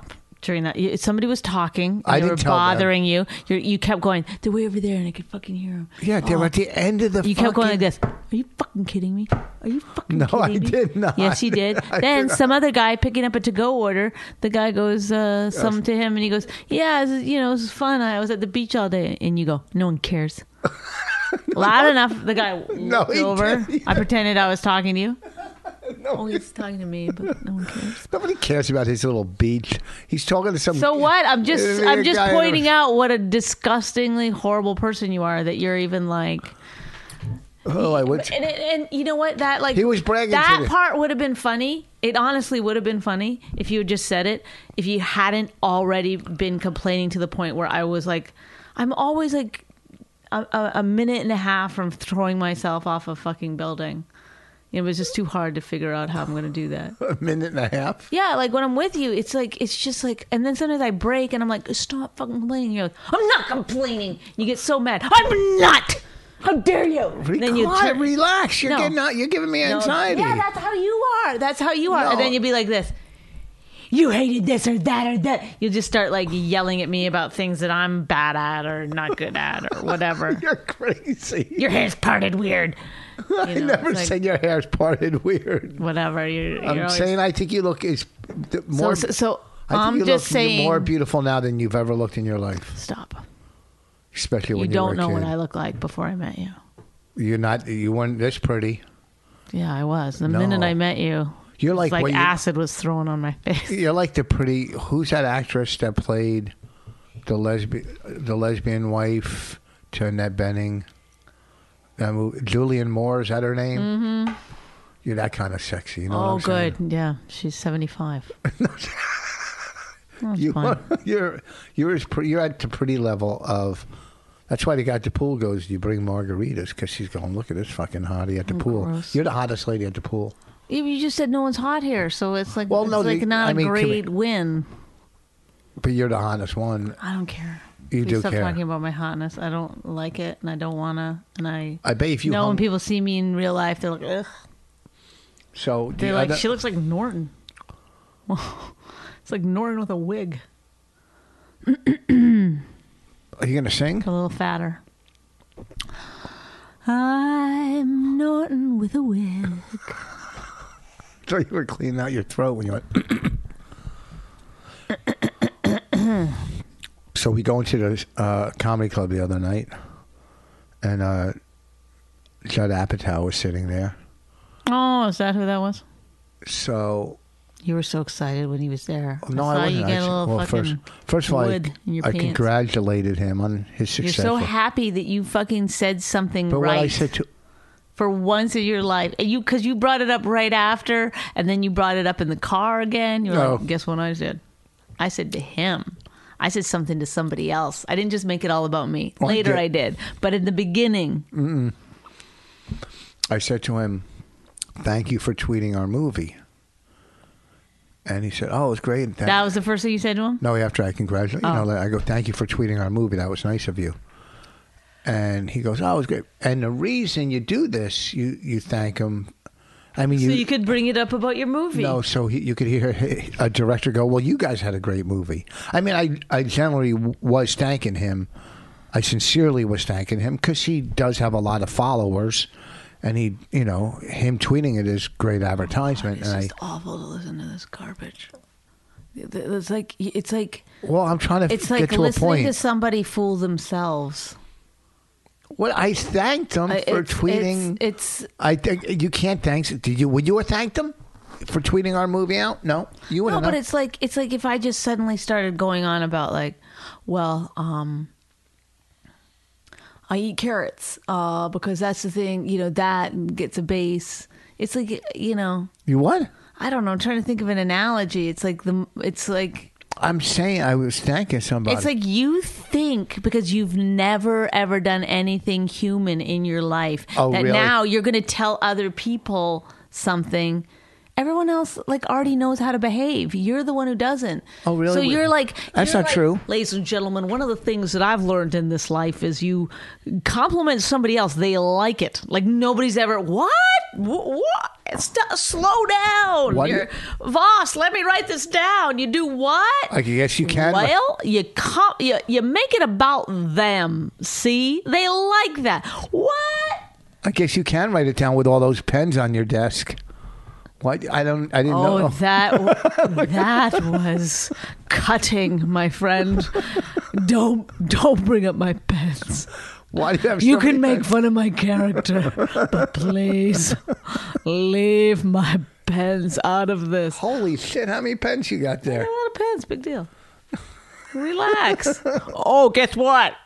Speaker 4: during that. Somebody was talking. And
Speaker 3: I
Speaker 4: they were
Speaker 3: didn't tell them.
Speaker 4: bothering you. You kept going, they're way over there, and I could fucking hear them.
Speaker 3: Yeah, they were at the end of the
Speaker 4: You kept going like this. Are you fucking kidding me? Are you fucking
Speaker 3: No,
Speaker 4: kidding
Speaker 3: I
Speaker 4: me?
Speaker 3: did not.
Speaker 4: Yes, he did.
Speaker 3: I
Speaker 4: Then
Speaker 3: did
Speaker 4: some other guy picking up a to-go order, the guy goes something to him, and he goes, yeah, it was fun. I was at the beach all day. And you go, no one cares. Loud enough. The guy looked
Speaker 3: he
Speaker 4: over.
Speaker 3: didn't.
Speaker 4: I pretended I was talking to you. Oh, he's talking to me, but no one cares.
Speaker 3: Nobody cares about his little beach. He's talking to some.
Speaker 4: So what? I'm just
Speaker 3: guy-
Speaker 4: pointing out what a disgustingly horrible person you are, that you're even like.
Speaker 3: Oh, I went.
Speaker 4: And you know what? That like
Speaker 3: He was bragging
Speaker 4: That
Speaker 3: to the-
Speaker 4: part would have been funny. It honestly would have been funny if you had just said it. If you hadn't already been complaining to the point where I was like, I'm always like a minute and a half from throwing myself off a fucking building. It was just too hard to figure out how I'm going to do that.
Speaker 3: A minute and a half.
Speaker 4: Yeah, like when I'm with you, it's just like, and then sometimes I break and I'm like, stop fucking complaining. You're like, I'm not complaining. You get so mad. I'm not. How dare you?
Speaker 3: Be
Speaker 4: Then you
Speaker 3: quiet,
Speaker 4: turn-
Speaker 3: relax. You're
Speaker 4: No.
Speaker 3: getting out. You're giving me
Speaker 4: No.
Speaker 3: anxiety.
Speaker 4: Yeah, that's how you are. That's how you are.
Speaker 3: No.
Speaker 4: And then you'll be like this. You hated this or that or that. You'll just start like yelling at me about things that I'm bad at or not good at or whatever.
Speaker 3: You're crazy.
Speaker 4: Your hair's parted weird.
Speaker 3: I
Speaker 4: know,
Speaker 3: never
Speaker 4: it's like-
Speaker 3: said your hair's parted weird.
Speaker 4: Whatever. You're
Speaker 3: I'm
Speaker 4: always-
Speaker 3: saying I think you look more.
Speaker 4: So
Speaker 3: I think
Speaker 4: I'm
Speaker 3: you
Speaker 4: just
Speaker 3: look
Speaker 4: saying.
Speaker 3: more beautiful now than you've ever looked in your life,
Speaker 4: Stop.
Speaker 3: especially when
Speaker 4: You
Speaker 3: you were
Speaker 4: don't
Speaker 3: a
Speaker 4: know
Speaker 3: kid.
Speaker 4: what I look like before I met you.
Speaker 3: You're not. You weren't this pretty.
Speaker 4: Yeah, I was. The
Speaker 3: No.
Speaker 4: minute I met you,
Speaker 3: You're
Speaker 4: it's
Speaker 3: like
Speaker 4: like
Speaker 3: what you-
Speaker 4: acid was thrown on my face.
Speaker 3: You're like the pretty. Who's that actress that played the lesbian wife to Annette Bening? Julianne Moore, is that her name? Mm-hmm. You're that kind of sexy. You know what
Speaker 4: Oh,
Speaker 3: I'm saying?
Speaker 4: good. Yeah, she's 75. That's
Speaker 3: You
Speaker 4: fine.
Speaker 3: you're at the pretty level of. That's why the guy at the pool goes, "You bring margaritas," because she's going, "Look at this fucking hottie at the pool."
Speaker 4: gross.
Speaker 3: You're the hottest lady at the pool.
Speaker 4: Yeah, but you just said no one's hot here, so it's like,
Speaker 3: Well,
Speaker 4: it's
Speaker 3: no,
Speaker 4: like
Speaker 3: the-
Speaker 4: not
Speaker 3: I
Speaker 4: a
Speaker 3: mean,
Speaker 4: great win.
Speaker 3: But you're the hottest one.
Speaker 4: I don't care.
Speaker 3: You
Speaker 4: Please
Speaker 3: do
Speaker 4: stop
Speaker 3: care.
Speaker 4: talking about my hotness. I don't like it, and I don't wanna. And I
Speaker 3: I bet if you
Speaker 4: know
Speaker 3: hung-
Speaker 4: when people see me in real life, they're like, ugh.
Speaker 3: So
Speaker 4: They're like, she looks like Norton. It's like Norton with a wig,
Speaker 3: Are you gonna sing?
Speaker 4: a little fatter. I'm Norton with a wig.
Speaker 3: So you were cleaning out your throat when you went. So we go into the comedy club the other night, and Judd Apatow was sitting there.
Speaker 4: Oh, is that who that was?
Speaker 3: So
Speaker 4: You were so excited when he was there.
Speaker 3: no,
Speaker 4: I
Speaker 3: I
Speaker 4: saw
Speaker 3: wasn't.
Speaker 4: you get a little
Speaker 3: well,
Speaker 4: fucking
Speaker 3: first of all,
Speaker 4: wood in your
Speaker 3: I
Speaker 4: pants.
Speaker 3: congratulated him on his
Speaker 4: You're
Speaker 3: success.
Speaker 4: so happy that you fucking said something
Speaker 3: But
Speaker 4: right
Speaker 3: what I said to
Speaker 4: for once in your life. And because you brought it up right after, and then you brought it up in the car again. You're
Speaker 3: No.
Speaker 4: like, guess what I said? I said to him. I said something to somebody else. I didn't just make it all about me.
Speaker 3: Well,
Speaker 4: Later
Speaker 3: yeah.
Speaker 4: I did. But in the beginning,
Speaker 3: I said to him, "Thank you for tweeting our movie." And he said, "Oh, it was great."
Speaker 4: that was the first thing you said to him?
Speaker 3: No, after I congratulate, I go, "Thank you for tweeting our movie. That was nice of you." And he goes, "Oh, it was great." And the reason you do this, you thank him. I mean,
Speaker 4: So you could bring it up about your movie.
Speaker 3: no, so you could hear a director go, "Well, you guys had a great movie." I mean, I generally was thanking him. I sincerely was thanking him because he does have a lot of followers, and him tweeting it is great advertisement.
Speaker 4: It's
Speaker 3: and
Speaker 4: just awful to listen to this garbage. It's like
Speaker 3: well, I'm trying to
Speaker 4: it's
Speaker 3: get
Speaker 4: like
Speaker 3: to a
Speaker 4: listening
Speaker 3: point.
Speaker 4: to somebody fool themselves.
Speaker 3: Well, I thanked him for tweeting.
Speaker 4: It's
Speaker 3: I think you can't thank. Did you? Would you have thanked him for tweeting our movie out? No, you
Speaker 4: no,
Speaker 3: wouldn't.
Speaker 4: but
Speaker 3: have.
Speaker 4: it's like if I just suddenly started going on about like, well, I eat carrots because that's the thing, that gets a base. It's like
Speaker 3: You what?
Speaker 4: I don't know. I'm trying to think of an analogy. It's like
Speaker 3: I'm saying I was thanking somebody.
Speaker 4: It's like you think because you've never ever done anything human in your life
Speaker 3: Oh,
Speaker 4: that
Speaker 3: really?
Speaker 4: now you're going to tell other people something Everyone else like already knows how to behave. You're the one who doesn't.
Speaker 3: Oh, really?
Speaker 4: So you're like,
Speaker 3: That's not true.
Speaker 4: Ladies and gentlemen, one of the things that I've learned in this life is you compliment somebody else, they like it. Like nobody's ever, what? Slow down.
Speaker 3: What?
Speaker 4: Voss, let me write this down. You do what?
Speaker 3: I guess you can.
Speaker 4: Well, you make it about them. See? They like that. What?
Speaker 3: I guess you can write it down with all those pens on your desk. What? I didn't know.
Speaker 4: Oh, that was cutting, my friend. Don't bring up my pens.
Speaker 3: Why do you have so
Speaker 4: You
Speaker 3: many
Speaker 4: can make
Speaker 3: pens?
Speaker 4: fun of my character, but please leave my pens out of this.
Speaker 3: Holy shit! How many pens you got
Speaker 4: A
Speaker 3: there?
Speaker 4: lot of pens, big deal. Relax. Oh, guess what?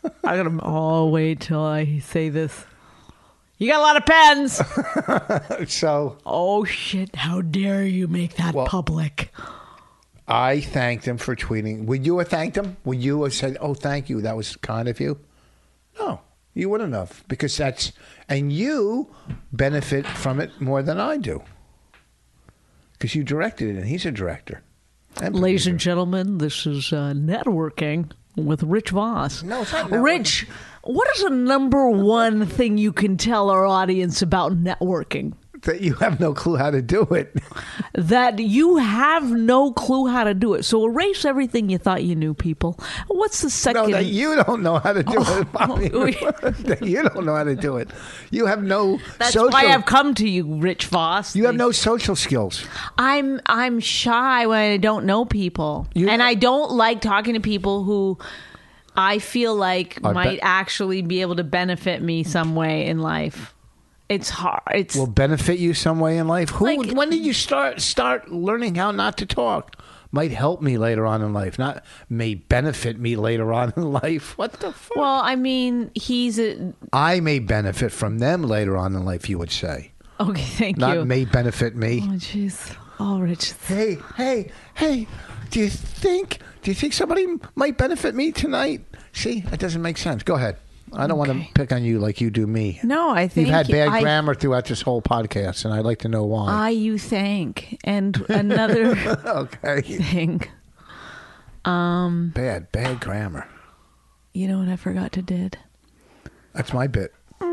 Speaker 4: Wait till I say this. You got a lot of pens.
Speaker 3: So
Speaker 4: Oh shit! How dare you make that public?
Speaker 3: I thanked him for tweeting. Would you have thanked him? Would you have said, "Oh, thank you. That was kind of you"? No, you wouldn't have, because and you benefit from it more than I do, because you directed it, and he's a director.
Speaker 4: Ladies and gentlemen, this is networking with Rich Voss.
Speaker 3: No, it's not networking.
Speaker 4: Rich, what is the number one thing you can tell our audience about networking?
Speaker 3: That you have no clue how to do it.
Speaker 4: That you have no clue how to do it. So erase everything you thought you knew, people. What's the second?
Speaker 3: No, that you don't know how to do it. That you don't know how to do it. You have no.
Speaker 4: That's
Speaker 3: social,
Speaker 4: why I've come to you, Rich Voss.
Speaker 3: You have no social skills.
Speaker 4: I'm shy when I don't know people, and I don't like talking to people who I feel like might actually be able to benefit me some way in life. It's hard.
Speaker 3: Will benefit you some way in life. When did you start learning how not to talk? Might help me later on in life. Not may benefit me later on in life. What the fuck?
Speaker 4: Well, I mean,
Speaker 3: I may benefit from them later on in life. You would say.
Speaker 4: Okay, thank
Speaker 3: Not
Speaker 4: you.
Speaker 3: may benefit me.
Speaker 4: Oh, jeez. Oh, Rich.
Speaker 3: Hey! Do you think somebody might benefit me tonight? See, that doesn't make sense. Go ahead. I don't want to pick on you like you do me.
Speaker 4: No, I think
Speaker 3: you've had bad grammar throughout this whole podcast, and I'd like to know why.
Speaker 4: You think. And another thing.
Speaker 3: Bad grammar.
Speaker 4: You know what I forgot to did?
Speaker 3: That's my bit.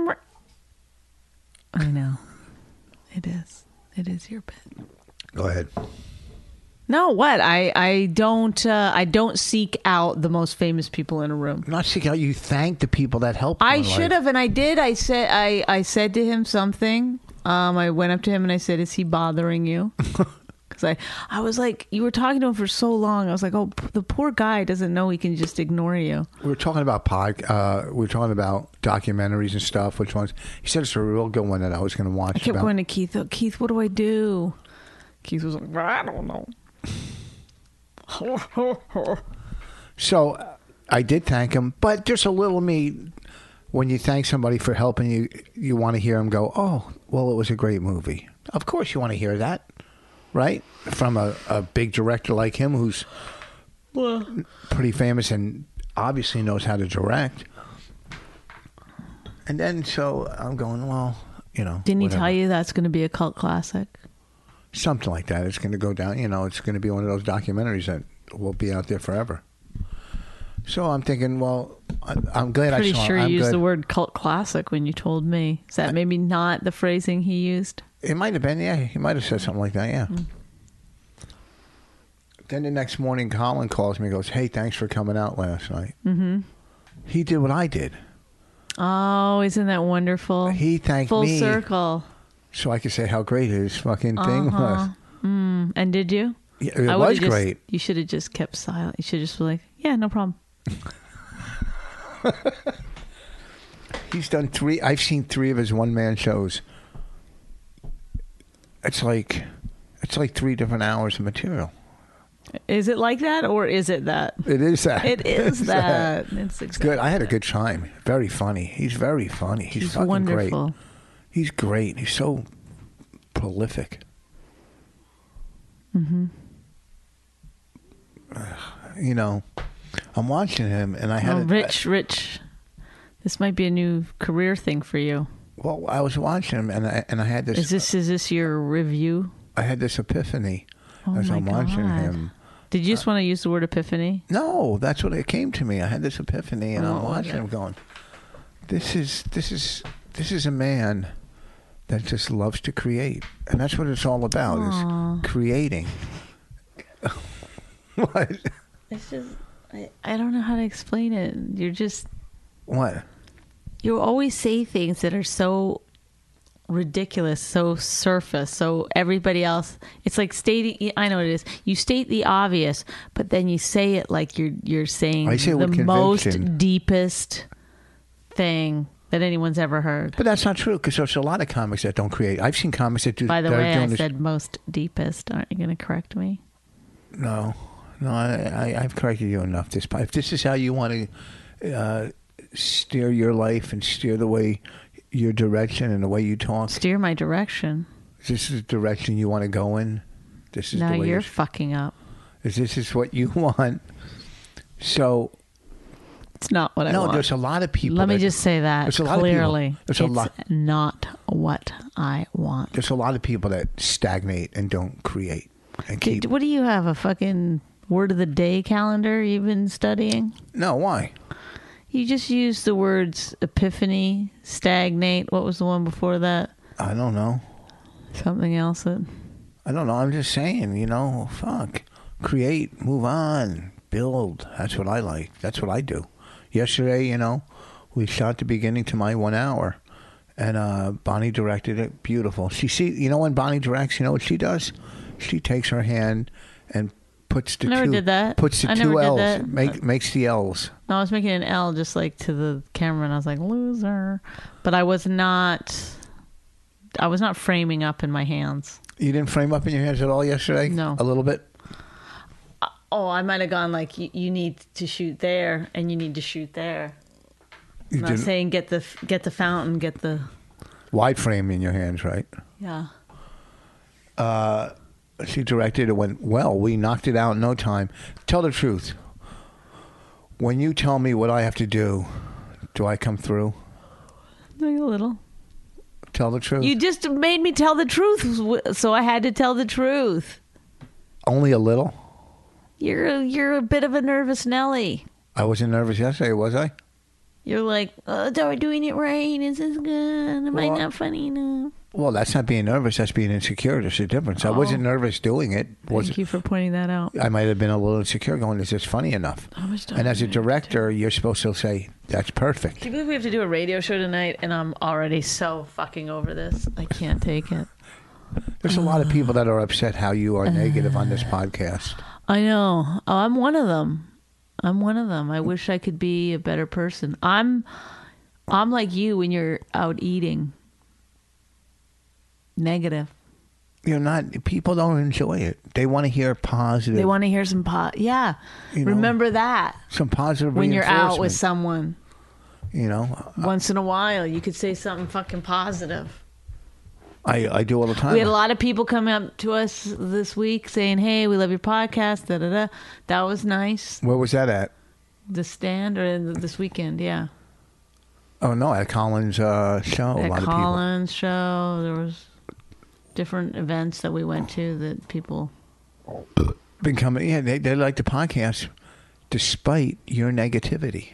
Speaker 4: I know. It is. It is your bit.
Speaker 3: Go ahead.
Speaker 4: No, what? I don't seek out the most famous people in a room.
Speaker 3: Not seek out. You thank the people that help.
Speaker 4: I should have, and I did. I said to him something. I went up to him and I said, "Is he bothering you?" Because I was like, you were talking to him for so long. I was like, oh, the poor guy doesn't know he can just ignore you.
Speaker 3: We were talking about we were talking about documentaries and stuff. Which ones? He said it's a real good one that I was going to watch.
Speaker 4: I kept going to Keith. Oh, Keith, what do I do? Keith was like, I don't know.
Speaker 3: So I did thank him, but just a little me. When you thank somebody for helping you, you want to hear them go, "Oh, well, it was a great movie." Of course, you want to hear that, right? From a big director like him, who's pretty famous and obviously knows how to direct. And then, so I'm going, well, you know.
Speaker 4: Didn't
Speaker 3: whatever.
Speaker 4: he tell you that's going to be a cult classic?
Speaker 3: Something like that. It's going to go down, it's going to be one of those documentaries that will be out there forever. So I'm thinking, well, I'm glad I saw it.
Speaker 4: Pretty sure you used the word cult classic when you told me. Is that maybe not the phrasing he used?
Speaker 3: It might have been, yeah. He might have said something like that, yeah. Mm. Then the next morning, Colin calls me and goes, "Hey, thanks for coming out last night." Mm-hmm. He did what I did.
Speaker 4: Oh, isn't that wonderful?
Speaker 3: He thanked me.
Speaker 4: Full circle.
Speaker 3: So I could say how great his fucking thing was.
Speaker 4: And did you?
Speaker 3: Yeah, it was great.
Speaker 4: You should have just kept silent. You should just be like, yeah, no problem.
Speaker 3: He's done 3. I've seen 3 of his one-man shows. It's like 3 different hours of material.
Speaker 4: Is it like that, or is it that?
Speaker 3: It is that.
Speaker 4: It is that. It's exactly
Speaker 3: good. I had a good time. Very funny. He's very funny. He's fucking
Speaker 4: wonderful.
Speaker 3: Great. He's great. He's so prolific. Mm-hmm. I'm watching him, and I had
Speaker 4: Rich. This might be a new career thing for you.
Speaker 3: Well, I was watching him, and I had this.
Speaker 4: Is this your review?
Speaker 3: I had this epiphany
Speaker 4: Oh
Speaker 3: as
Speaker 4: my
Speaker 3: I'm watching
Speaker 4: God.
Speaker 3: him.
Speaker 4: Did you just want to use the word epiphany?
Speaker 3: No, that's what it came to me. I had this epiphany, and
Speaker 4: Oh,
Speaker 3: I'm watching
Speaker 4: okay.
Speaker 3: him going, this is a man that just loves to create. And that's what it's all about, is creating. What?
Speaker 4: It's just, I don't know how to explain it.
Speaker 3: What?
Speaker 4: You always say things that are so ridiculous, so surface, so everybody else, it's like stating, I know what it is, you state the obvious, but then you say it like you're saying
Speaker 3: I say it
Speaker 4: the
Speaker 3: with
Speaker 4: most
Speaker 3: conviction.
Speaker 4: deepest thing that anyone's ever heard.
Speaker 3: But that's not true, because there's a lot of comics that don't create. I've seen comics that do.
Speaker 4: By the
Speaker 3: that are
Speaker 4: way, I
Speaker 3: doing this-
Speaker 4: said most deepest. Aren't you going to correct me?
Speaker 3: No, I've corrected you enough. If this is how you want to steer your life and steer the way your direction and the way you talk,
Speaker 4: Steer my direction.
Speaker 3: this is the direction you want to go in. This is
Speaker 4: Now
Speaker 3: the way
Speaker 4: you're fucking up.
Speaker 3: this is what you want. So
Speaker 4: It's not what I
Speaker 3: no,
Speaker 4: want.
Speaker 3: there's a lot of people.
Speaker 4: Let me
Speaker 3: that-
Speaker 4: just say that
Speaker 3: there's a lot of people-
Speaker 4: clearly.
Speaker 3: there's a
Speaker 4: It's
Speaker 3: lot-
Speaker 4: not what I want.
Speaker 3: There's a lot of people that stagnate and don't create and keep.
Speaker 4: What do you have? A fucking word of the day calendar you've been studying?
Speaker 3: No, why?
Speaker 4: You just used the words epiphany, stagnate. What was the one before that?
Speaker 3: I don't know.
Speaker 4: Something else that.
Speaker 3: I don't know. I'm just saying, fuck. Create, move on, build. That's what I like. That's what I do. Yesterday, we shot the beginning to my 1 hour, and Bonnie directed it. Beautiful. When Bonnie directs, you know what she does? She takes her hand and puts the
Speaker 4: I never
Speaker 3: two.
Speaker 4: did that.
Speaker 3: Puts the
Speaker 4: I never
Speaker 3: two
Speaker 4: did
Speaker 3: L's.
Speaker 4: that.
Speaker 3: Makes the L's.
Speaker 4: No, I was making an L just like to the camera, and I was like, loser. But I was not framing up in my hands.
Speaker 3: You didn't frame up in your hands at all yesterday?
Speaker 4: No.
Speaker 3: A little bit?
Speaker 4: Oh, I might have gone like, you need to shoot there, and you need to shoot there.
Speaker 3: You
Speaker 4: I'm not
Speaker 3: didn't.
Speaker 4: saying get the fountain, get the...
Speaker 3: Wide frame in your hands, right?
Speaker 4: Yeah.
Speaker 3: She directed it, went well. We knocked it out in no time. Tell the truth. When you tell me what I have to do I come through?
Speaker 4: Maybe a little.
Speaker 3: Tell the truth.
Speaker 4: You just made me tell the truth, so I had to tell the truth.
Speaker 3: Only a little?
Speaker 4: You're a bit of a nervous Nelly.
Speaker 3: I wasn't nervous yesterday, was I?
Speaker 4: You're like, are we doing it right? Is this good? Am I
Speaker 3: Well,
Speaker 4: not funny enough?
Speaker 3: Well, that's not being nervous. That's being insecure. There's a difference. I wasn't nervous doing it.
Speaker 4: Thank you for pointing that out.
Speaker 3: I might have been a little insecure going, is this funny enough?
Speaker 4: How much time
Speaker 3: And as a
Speaker 4: do I have
Speaker 3: director, you're supposed to say, that's perfect.
Speaker 4: Can you believe we have to do a radio show tonight, and I'm already so fucking over this? I can't take it.
Speaker 3: There's a lot of people that are upset how you are negative on this podcast.
Speaker 4: I know. Oh, I'm one of them. I wish I could be a better person. I'm like you when you're out eating. Negative.
Speaker 3: You're not. People don't enjoy it. They want to hear positive.
Speaker 4: They want to hear some yeah.
Speaker 3: You know,
Speaker 4: Remember that
Speaker 3: some positive
Speaker 4: when you're out with
Speaker 3: reinforcement.
Speaker 4: someone.
Speaker 3: Once
Speaker 4: Once in a while, you could say something fucking positive.
Speaker 3: I do all the time.
Speaker 4: We had a lot of people come up to us this week saying, "Hey, we love your podcast." Da da da. That was nice.
Speaker 3: Where was that at?
Speaker 4: The Stand or this weekend, yeah.
Speaker 3: Oh no, at Collins' show. A
Speaker 4: At
Speaker 3: lot
Speaker 4: Collins show, there was different events that we went to that people.
Speaker 3: of people been coming. Yeah, they like the podcast, despite your negativity,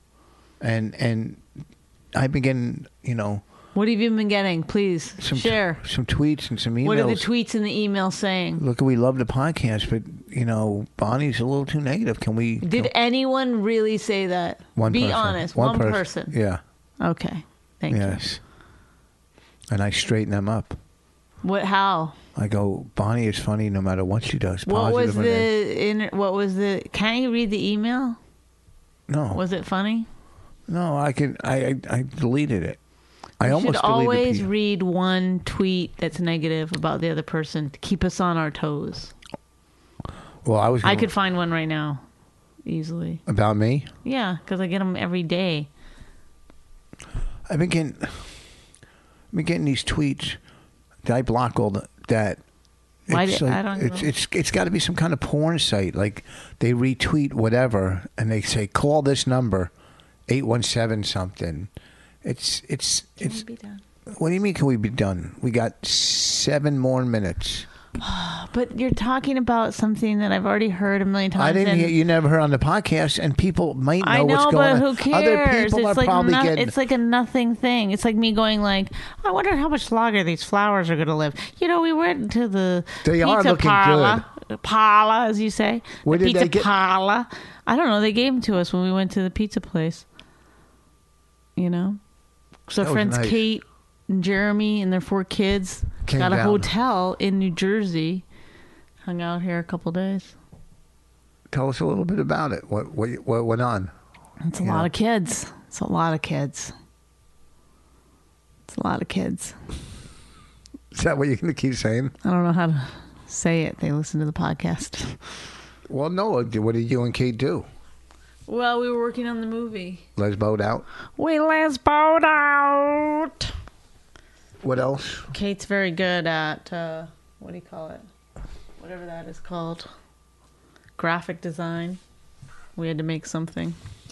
Speaker 3: and I've been getting
Speaker 4: What have you been getting? Please
Speaker 3: some
Speaker 4: share.
Speaker 3: some tweets and some emails.
Speaker 4: What are the tweets and the emails saying?
Speaker 3: Look, we love the podcast, but Bonnie's a little too negative. Can we?
Speaker 4: Did anyone really say that?
Speaker 3: One
Speaker 4: Be
Speaker 3: person.
Speaker 4: honest. One person.
Speaker 3: Yeah.
Speaker 4: Okay. Thank you.
Speaker 3: Yes. And I straighten them up.
Speaker 4: What? How?
Speaker 3: I go, Bonnie is funny no matter what she does.
Speaker 4: What was
Speaker 3: positive or negative.
Speaker 4: What was the? Can you read the email?
Speaker 3: No.
Speaker 4: Was it funny?
Speaker 3: No, I deleted it. I
Speaker 4: You
Speaker 3: almost
Speaker 4: should
Speaker 3: deleted
Speaker 4: always
Speaker 3: people.
Speaker 4: read one tweet that's negative about the other person to keep us on our toes.
Speaker 3: Well,
Speaker 4: I could find one right now, easily.
Speaker 3: about me.
Speaker 4: Yeah, because I get them every day.
Speaker 3: I've been getting these tweets. I block all that.
Speaker 4: Why
Speaker 3: It's
Speaker 4: did- I don't know.
Speaker 3: it's got to be some kind of porn site. Like they retweet whatever and they say call this number, 817 something. It's.
Speaker 4: Can we be done?
Speaker 3: What do you mean? Can we be done? We got 7 more minutes.
Speaker 4: But you're talking about something that I've already heard a million times.
Speaker 3: I didn't
Speaker 4: and
Speaker 3: hear. You never heard on the podcast, and people might know,
Speaker 4: I know,
Speaker 3: what's going
Speaker 4: but
Speaker 3: on.
Speaker 4: who cares?
Speaker 3: Other people
Speaker 4: it's
Speaker 3: are
Speaker 4: like
Speaker 3: probably getting.
Speaker 4: It's like a nothing thing. It's like me going like, I wonder how much longer these flowers are going to live. You know, we went to the
Speaker 3: They are
Speaker 4: pizza
Speaker 3: looking
Speaker 4: parlor, parlor, as you say.
Speaker 3: Where
Speaker 4: the
Speaker 3: did they
Speaker 4: pizza
Speaker 3: get-
Speaker 4: parlor. I don't know. They gave them to us when we went to the pizza place. You know, so
Speaker 3: That was
Speaker 4: friends
Speaker 3: nice.
Speaker 4: Kate and Jeremy and their 4 kids
Speaker 3: Came
Speaker 4: got a
Speaker 3: down.
Speaker 4: hotel in New Jersey. Hung out here a couple days.
Speaker 3: Tell us a little bit about it. What went on?
Speaker 4: It's a lot of kids. It's a lot of kids. It's a lot of kids.
Speaker 3: Is that what you're going to keep saying?
Speaker 4: I don't know how to say it. They listen to the podcast.
Speaker 3: Well, no. What did you and Kate do?
Speaker 4: Well, we were working on the movie.
Speaker 3: Lesboed out.
Speaker 4: We lesboed out.
Speaker 3: What else?
Speaker 4: Kate's very good at, what do you call it? Whatever that is called. Graphic design. We had to make something.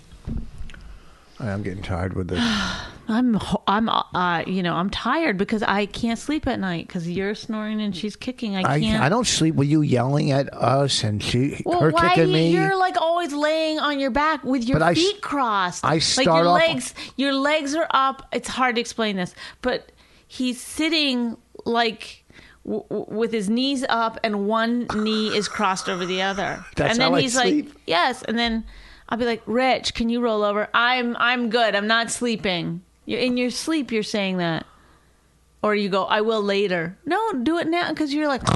Speaker 3: I'm getting tired with this.
Speaker 4: I'm tired because I can't sleep at night because you're snoring and she's kicking. I can't.
Speaker 3: I don't sleep with you yelling at us and her
Speaker 4: why
Speaker 3: kicking me.
Speaker 4: You're like always laying on your back with your
Speaker 3: But
Speaker 4: feet crossed.
Speaker 3: I
Speaker 4: like
Speaker 3: start
Speaker 4: your legs are up. It's hard to explain this, but he's sitting like with his knees up and one knee is crossed over the other.
Speaker 3: That's
Speaker 4: and then
Speaker 3: how I
Speaker 4: he's
Speaker 3: sleep?
Speaker 4: like, yes, and then I'll be like, Rich, can you roll over? I'm good. I'm not sleeping. In your sleep, you're saying that. Or you go, I will later. No, do it now because you're like...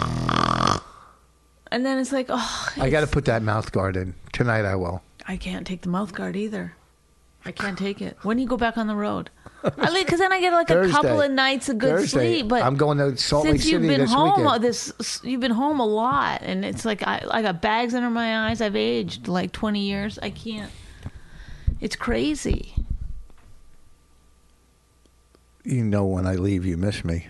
Speaker 4: And then it's like, oh...
Speaker 3: I got to put that mouth guard in. Tonight I will.
Speaker 4: I can't take the mouth guard either. I can't take it. When do you go back on the road? Because then I get like
Speaker 3: Thursday.
Speaker 4: a couple of nights of good
Speaker 3: Thursday.
Speaker 4: sleep. But
Speaker 3: I'm going to Salt Lake
Speaker 4: since you've
Speaker 3: City
Speaker 4: been
Speaker 3: this
Speaker 4: home,
Speaker 3: weekend.
Speaker 4: you've been home a lot, and it's like I got bags under my eyes. I've aged like 20 years. I can't. It's crazy.
Speaker 3: You know, when I leave, you miss me.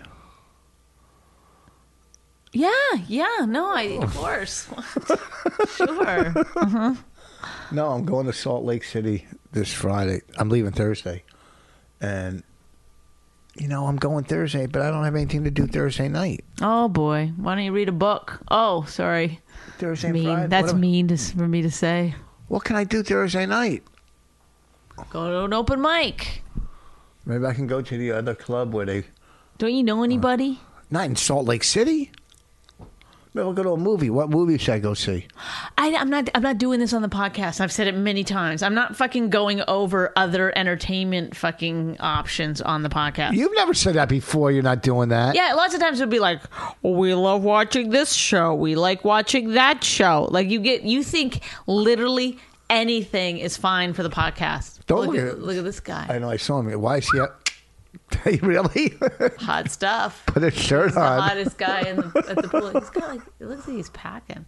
Speaker 4: Yeah, no, of course, sure.
Speaker 3: No, I'm going to Salt Lake City this Friday. I'm leaving Thursday. And, I'm going Thursday, but I don't have anything to do Thursday night.
Speaker 4: Oh boy, why don't you read a book? Oh, sorry,
Speaker 3: Thursday and
Speaker 4: mean.
Speaker 3: Friday.
Speaker 4: That's mean for me to say.
Speaker 3: What can I do Thursday night?
Speaker 4: Go to an open mic.
Speaker 3: Maybe I can go to the other club where they...
Speaker 4: Don't you know anybody?
Speaker 3: Not in Salt Lake City? Maybe I'll go to a movie. What movie should I go see?
Speaker 4: I'm not doing this on the podcast. I've said it many times. I'm not fucking going over other entertainment fucking options on the podcast.
Speaker 3: You've never said that before. You're not doing that.
Speaker 4: Yeah, lots of times it'll be like, oh, we love watching this show. We like watching that show. Like you think literally anything is fine for the podcast.
Speaker 3: Don't
Speaker 4: look at this guy.
Speaker 3: I know. I saw him. Why is he up? Really?
Speaker 4: Hot stuff.
Speaker 3: Put a shirt
Speaker 4: He's the
Speaker 3: on.
Speaker 4: hottest guy at the pool. He's got like, it looks like he's packing.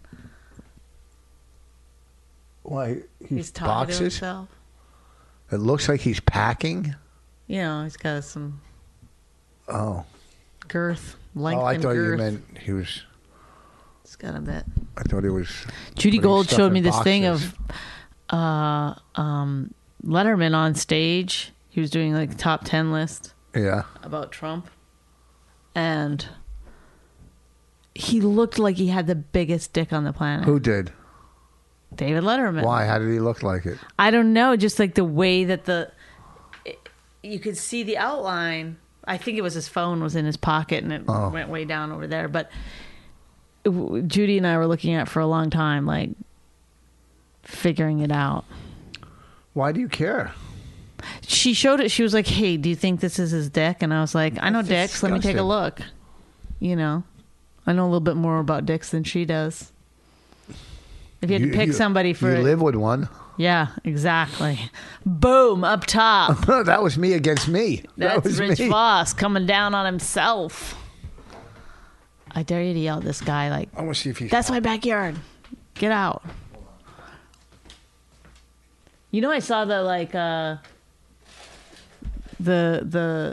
Speaker 3: Why?
Speaker 4: He's talking to
Speaker 3: boxes?
Speaker 4: himself.
Speaker 3: It looks like he's packing.
Speaker 4: You know, he's got some
Speaker 3: Oh.
Speaker 4: girth, length,
Speaker 3: Oh, I
Speaker 4: and
Speaker 3: thought
Speaker 4: girth.
Speaker 3: you meant he was.
Speaker 4: It's got a bit.
Speaker 3: I thought he was.
Speaker 4: Judy
Speaker 3: putting
Speaker 4: Gold
Speaker 3: stuff
Speaker 4: showed
Speaker 3: in
Speaker 4: me this thing
Speaker 3: boxes.
Speaker 4: of Letterman on stage. He was doing like top 10 list
Speaker 3: Yeah.
Speaker 4: about Trump. And he looked like he had the biggest dick on the planet.
Speaker 3: Who did?
Speaker 4: David Letterman.
Speaker 3: Why? How did he look like it?
Speaker 4: I don't know. Just like the way that you could see the outline. I think it was his phone was in his pocket and it went way down over there. But Judy and I were looking at it for a long time, like figuring it out.
Speaker 3: Why do you care?
Speaker 4: She showed it. She was like, hey, do you think this is his dick? And I was like, I know
Speaker 3: That's
Speaker 4: dicks. Let me take a
Speaker 3: disgusting.
Speaker 4: look. You know, I know a little bit more about dicks than she does. If you had to pick somebody for
Speaker 3: You
Speaker 4: it.
Speaker 3: live with one.
Speaker 4: Yeah, exactly. Boom, up top.
Speaker 3: That was me against me. That
Speaker 4: That's
Speaker 3: was
Speaker 4: Rich
Speaker 3: me.
Speaker 4: Voss coming down on himself. I dare you to yell at this guy like,
Speaker 3: I want to see if he's.
Speaker 4: that's my backyard. Get out. You know, I saw the like the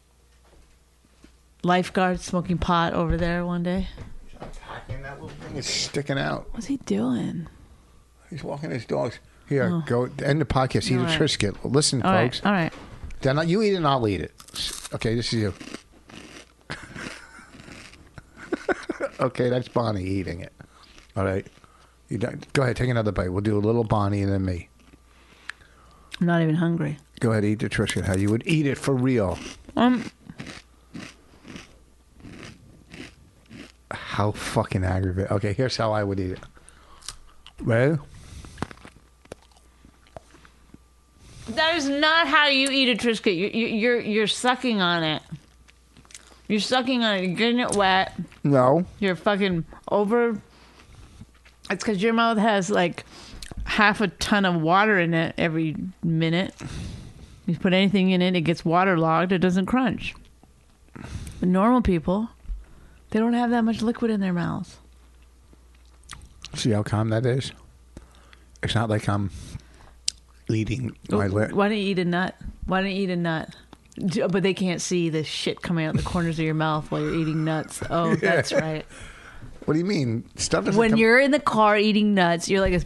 Speaker 4: lifeguard smoking pot over there one day.
Speaker 3: Packing that little thing is sticking out.
Speaker 4: What's he doing?
Speaker 3: He's walking his dogs. Here, go end the podcast. Eat
Speaker 4: All
Speaker 3: a
Speaker 4: right.
Speaker 3: Triscuit. Listen,
Speaker 4: All
Speaker 3: folks.
Speaker 4: right, all right.
Speaker 3: Then you eat it and I'll eat it. Okay, this is you. Okay, that's Bonnie eating it. All right. Go ahead, take another bite. We'll do a little Bonnie and then me.
Speaker 4: I'm not even hungry.
Speaker 3: Go ahead, eat the Triscuit how you would eat it for real. How fucking aggravating. Okay, here's how I would eat it. Well,
Speaker 4: that is not how you eat a Triscuit. You're sucking on it. You're sucking on it. You're getting it wet.
Speaker 3: no.
Speaker 4: You're fucking over. It's because your mouth has like half a ton of water in it every minute. You put anything in it, it gets waterlogged. It doesn't crunch. The normal people, they don't have that much liquid in their mouths.
Speaker 3: See how calm that is? It's not like I'm eating my lip.
Speaker 4: Why don't you eat a nut? Why don't you eat a nut? But they can't see the shit coming out the corners of your mouth while you're eating nuts. Oh, that's right.
Speaker 3: What do you mean? Stuff doesn't
Speaker 4: When
Speaker 3: come-
Speaker 4: you're in the car eating nuts, you're like,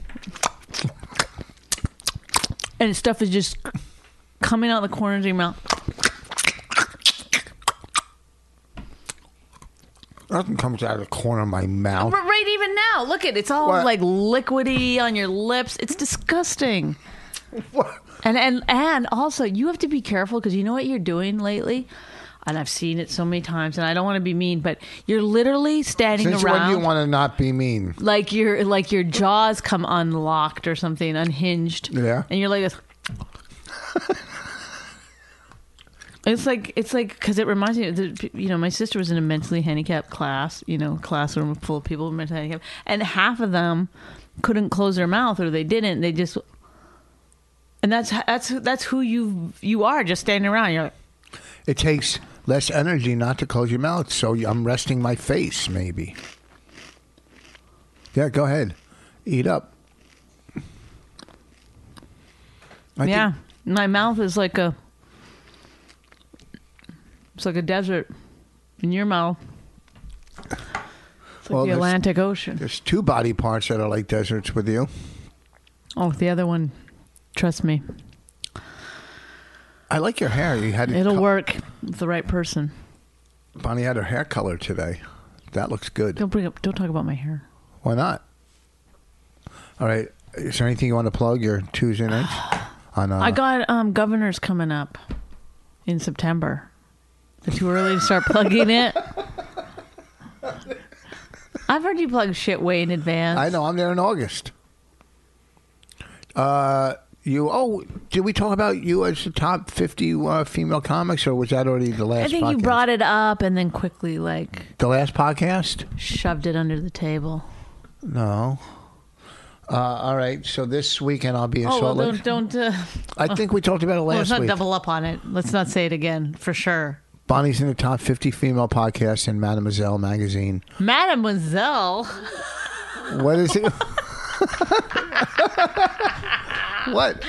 Speaker 4: and stuff is just coming out the corners of your mouth.
Speaker 3: Nothing comes out of the corner of my mouth.
Speaker 4: Right, even now, look at it. It's all
Speaker 3: What?
Speaker 4: like liquidy on your lips. It's disgusting.
Speaker 3: What?
Speaker 4: And also, you have to be careful because you know what you're doing lately? And I've seen it so many times, and I don't want to be mean, but you're literally standing
Speaker 3: Since
Speaker 4: around.
Speaker 3: when do you want to not be mean?
Speaker 4: like your jaws come unlocked or something, unhinged.
Speaker 3: Yeah.
Speaker 4: And you're like this. It's like because it reminds me that, my sister was in a mentally handicapped class, classroom full of people with mentally handicapped, and half of them couldn't close their mouth, or they didn't. They just, and that's who you are, just standing around. You're like,
Speaker 3: It takes less energy not to close your mouth, so I'm resting my face, maybe. Yeah, go ahead. Eat up. I
Speaker 4: yeah,
Speaker 3: think-
Speaker 4: my mouth is like it's like a desert in your mouth. It's like
Speaker 3: Well,
Speaker 4: the
Speaker 3: there's-
Speaker 4: Atlantic Ocean.
Speaker 3: There's two body parts that are like deserts with you.
Speaker 4: Oh, the other one, trust me,
Speaker 3: I like your hair. You had it
Speaker 4: it'll work with the right person.
Speaker 3: Bonnie had her hair color today. That looks good.
Speaker 4: Don't talk about my hair.
Speaker 3: Why not? All right. Is there anything you want to plug? Your Tuesday nights?
Speaker 4: I got Governors coming up in September. Is it too early to start plugging it? I've heard you plug shit way in advance.
Speaker 3: I know. I'm there in August. Did we talk about you as the top 50 female comics, or was that already the last
Speaker 4: I think
Speaker 3: podcast?
Speaker 4: you brought it up and then quickly
Speaker 3: The last podcast?
Speaker 4: shoved it under the table.
Speaker 3: No. All right. So this weekend I'll be in Salt
Speaker 4: well,
Speaker 3: Lake.
Speaker 4: don't.
Speaker 3: I think we talked about it
Speaker 4: Let's
Speaker 3: last
Speaker 4: not
Speaker 3: week.
Speaker 4: double up on it. Let's not say it again for sure.
Speaker 3: Bonnie's in the top 50 female podcasts in Mademoiselle magazine.
Speaker 4: Mademoiselle.
Speaker 3: What is it? What?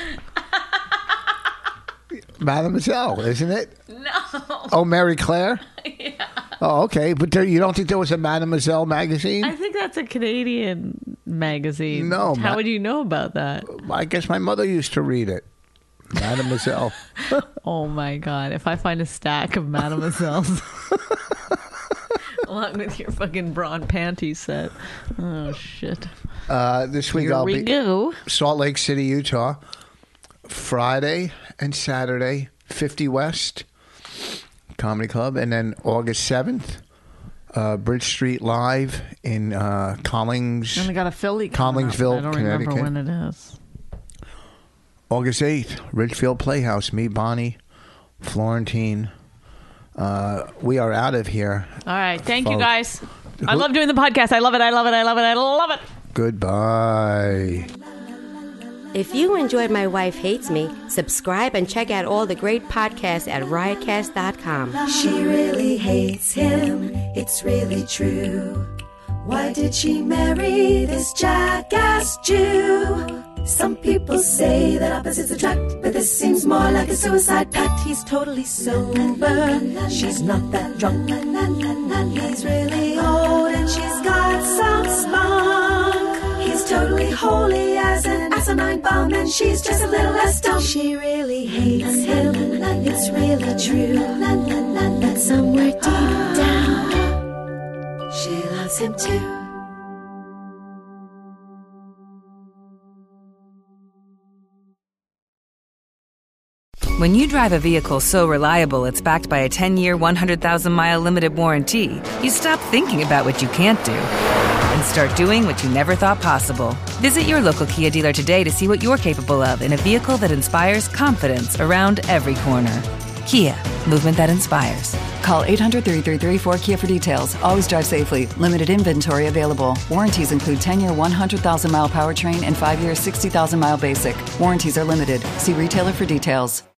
Speaker 3: Mademoiselle, isn't it?
Speaker 4: No.
Speaker 3: Oh, Mary Claire? Yeah. Oh, okay. But you don't think there was a Mademoiselle magazine?
Speaker 4: I think that's a Canadian magazine.
Speaker 3: No,
Speaker 4: How would you know about that?
Speaker 3: I guess my mother used to read it. Mademoiselle.
Speaker 4: Oh my God. If I find a stack of Mademoiselles along with your fucking brawn panty set. Oh shit.
Speaker 3: This week
Speaker 4: Here
Speaker 3: I'll
Speaker 4: we
Speaker 3: be
Speaker 4: go.
Speaker 3: Salt Lake City, Utah. Friday and Saturday, 50 West Comedy Club. And then August 7th, Bridge Street Live in Collings.
Speaker 4: And we got a Philly coming up.
Speaker 3: Collingsville,
Speaker 4: I don't remember
Speaker 3: Connecticut.
Speaker 4: when it is.
Speaker 3: August 8th, Ridgefield Playhouse. Me, Bonnie, Florentine. We are out of here.
Speaker 4: All right. Thank you
Speaker 3: Folks.
Speaker 4: guys. I love doing the podcast. I love it. I love it. I love it. I love it.
Speaker 3: Goodbye.
Speaker 1: If you enjoyed My Wife Hates Me, subscribe and check out all the great podcasts at riotcast.com.
Speaker 2: She really hates him, it's really true. Why did she marry this jackass Jew? Some people say that opposites attract, but this seems more like a suicide pact. He's totally sober, she's not that drunk. He's really old and she's got some spunk. He's totally holy as an asinine bomb, and she's just a little less dumb. She really hates him, it's really true. But somewhere deep down, she loves hates him too.
Speaker 5: When you drive a vehicle so reliable it's backed by a 10-year, 100,000-mile limited warranty, you stop thinking about what you can't do and start doing what you never thought possible. Visit your local Kia dealer today to see what you're capable of in a vehicle that inspires confidence around every corner. Kia, movement that inspires.
Speaker 6: Call 800-333-4KIA for details. Always drive safely. Limited inventory available. Warranties include 10-year 100,000-mile powertrain and 5-year 60,000-mile basic. Warranties are limited. See retailer for details.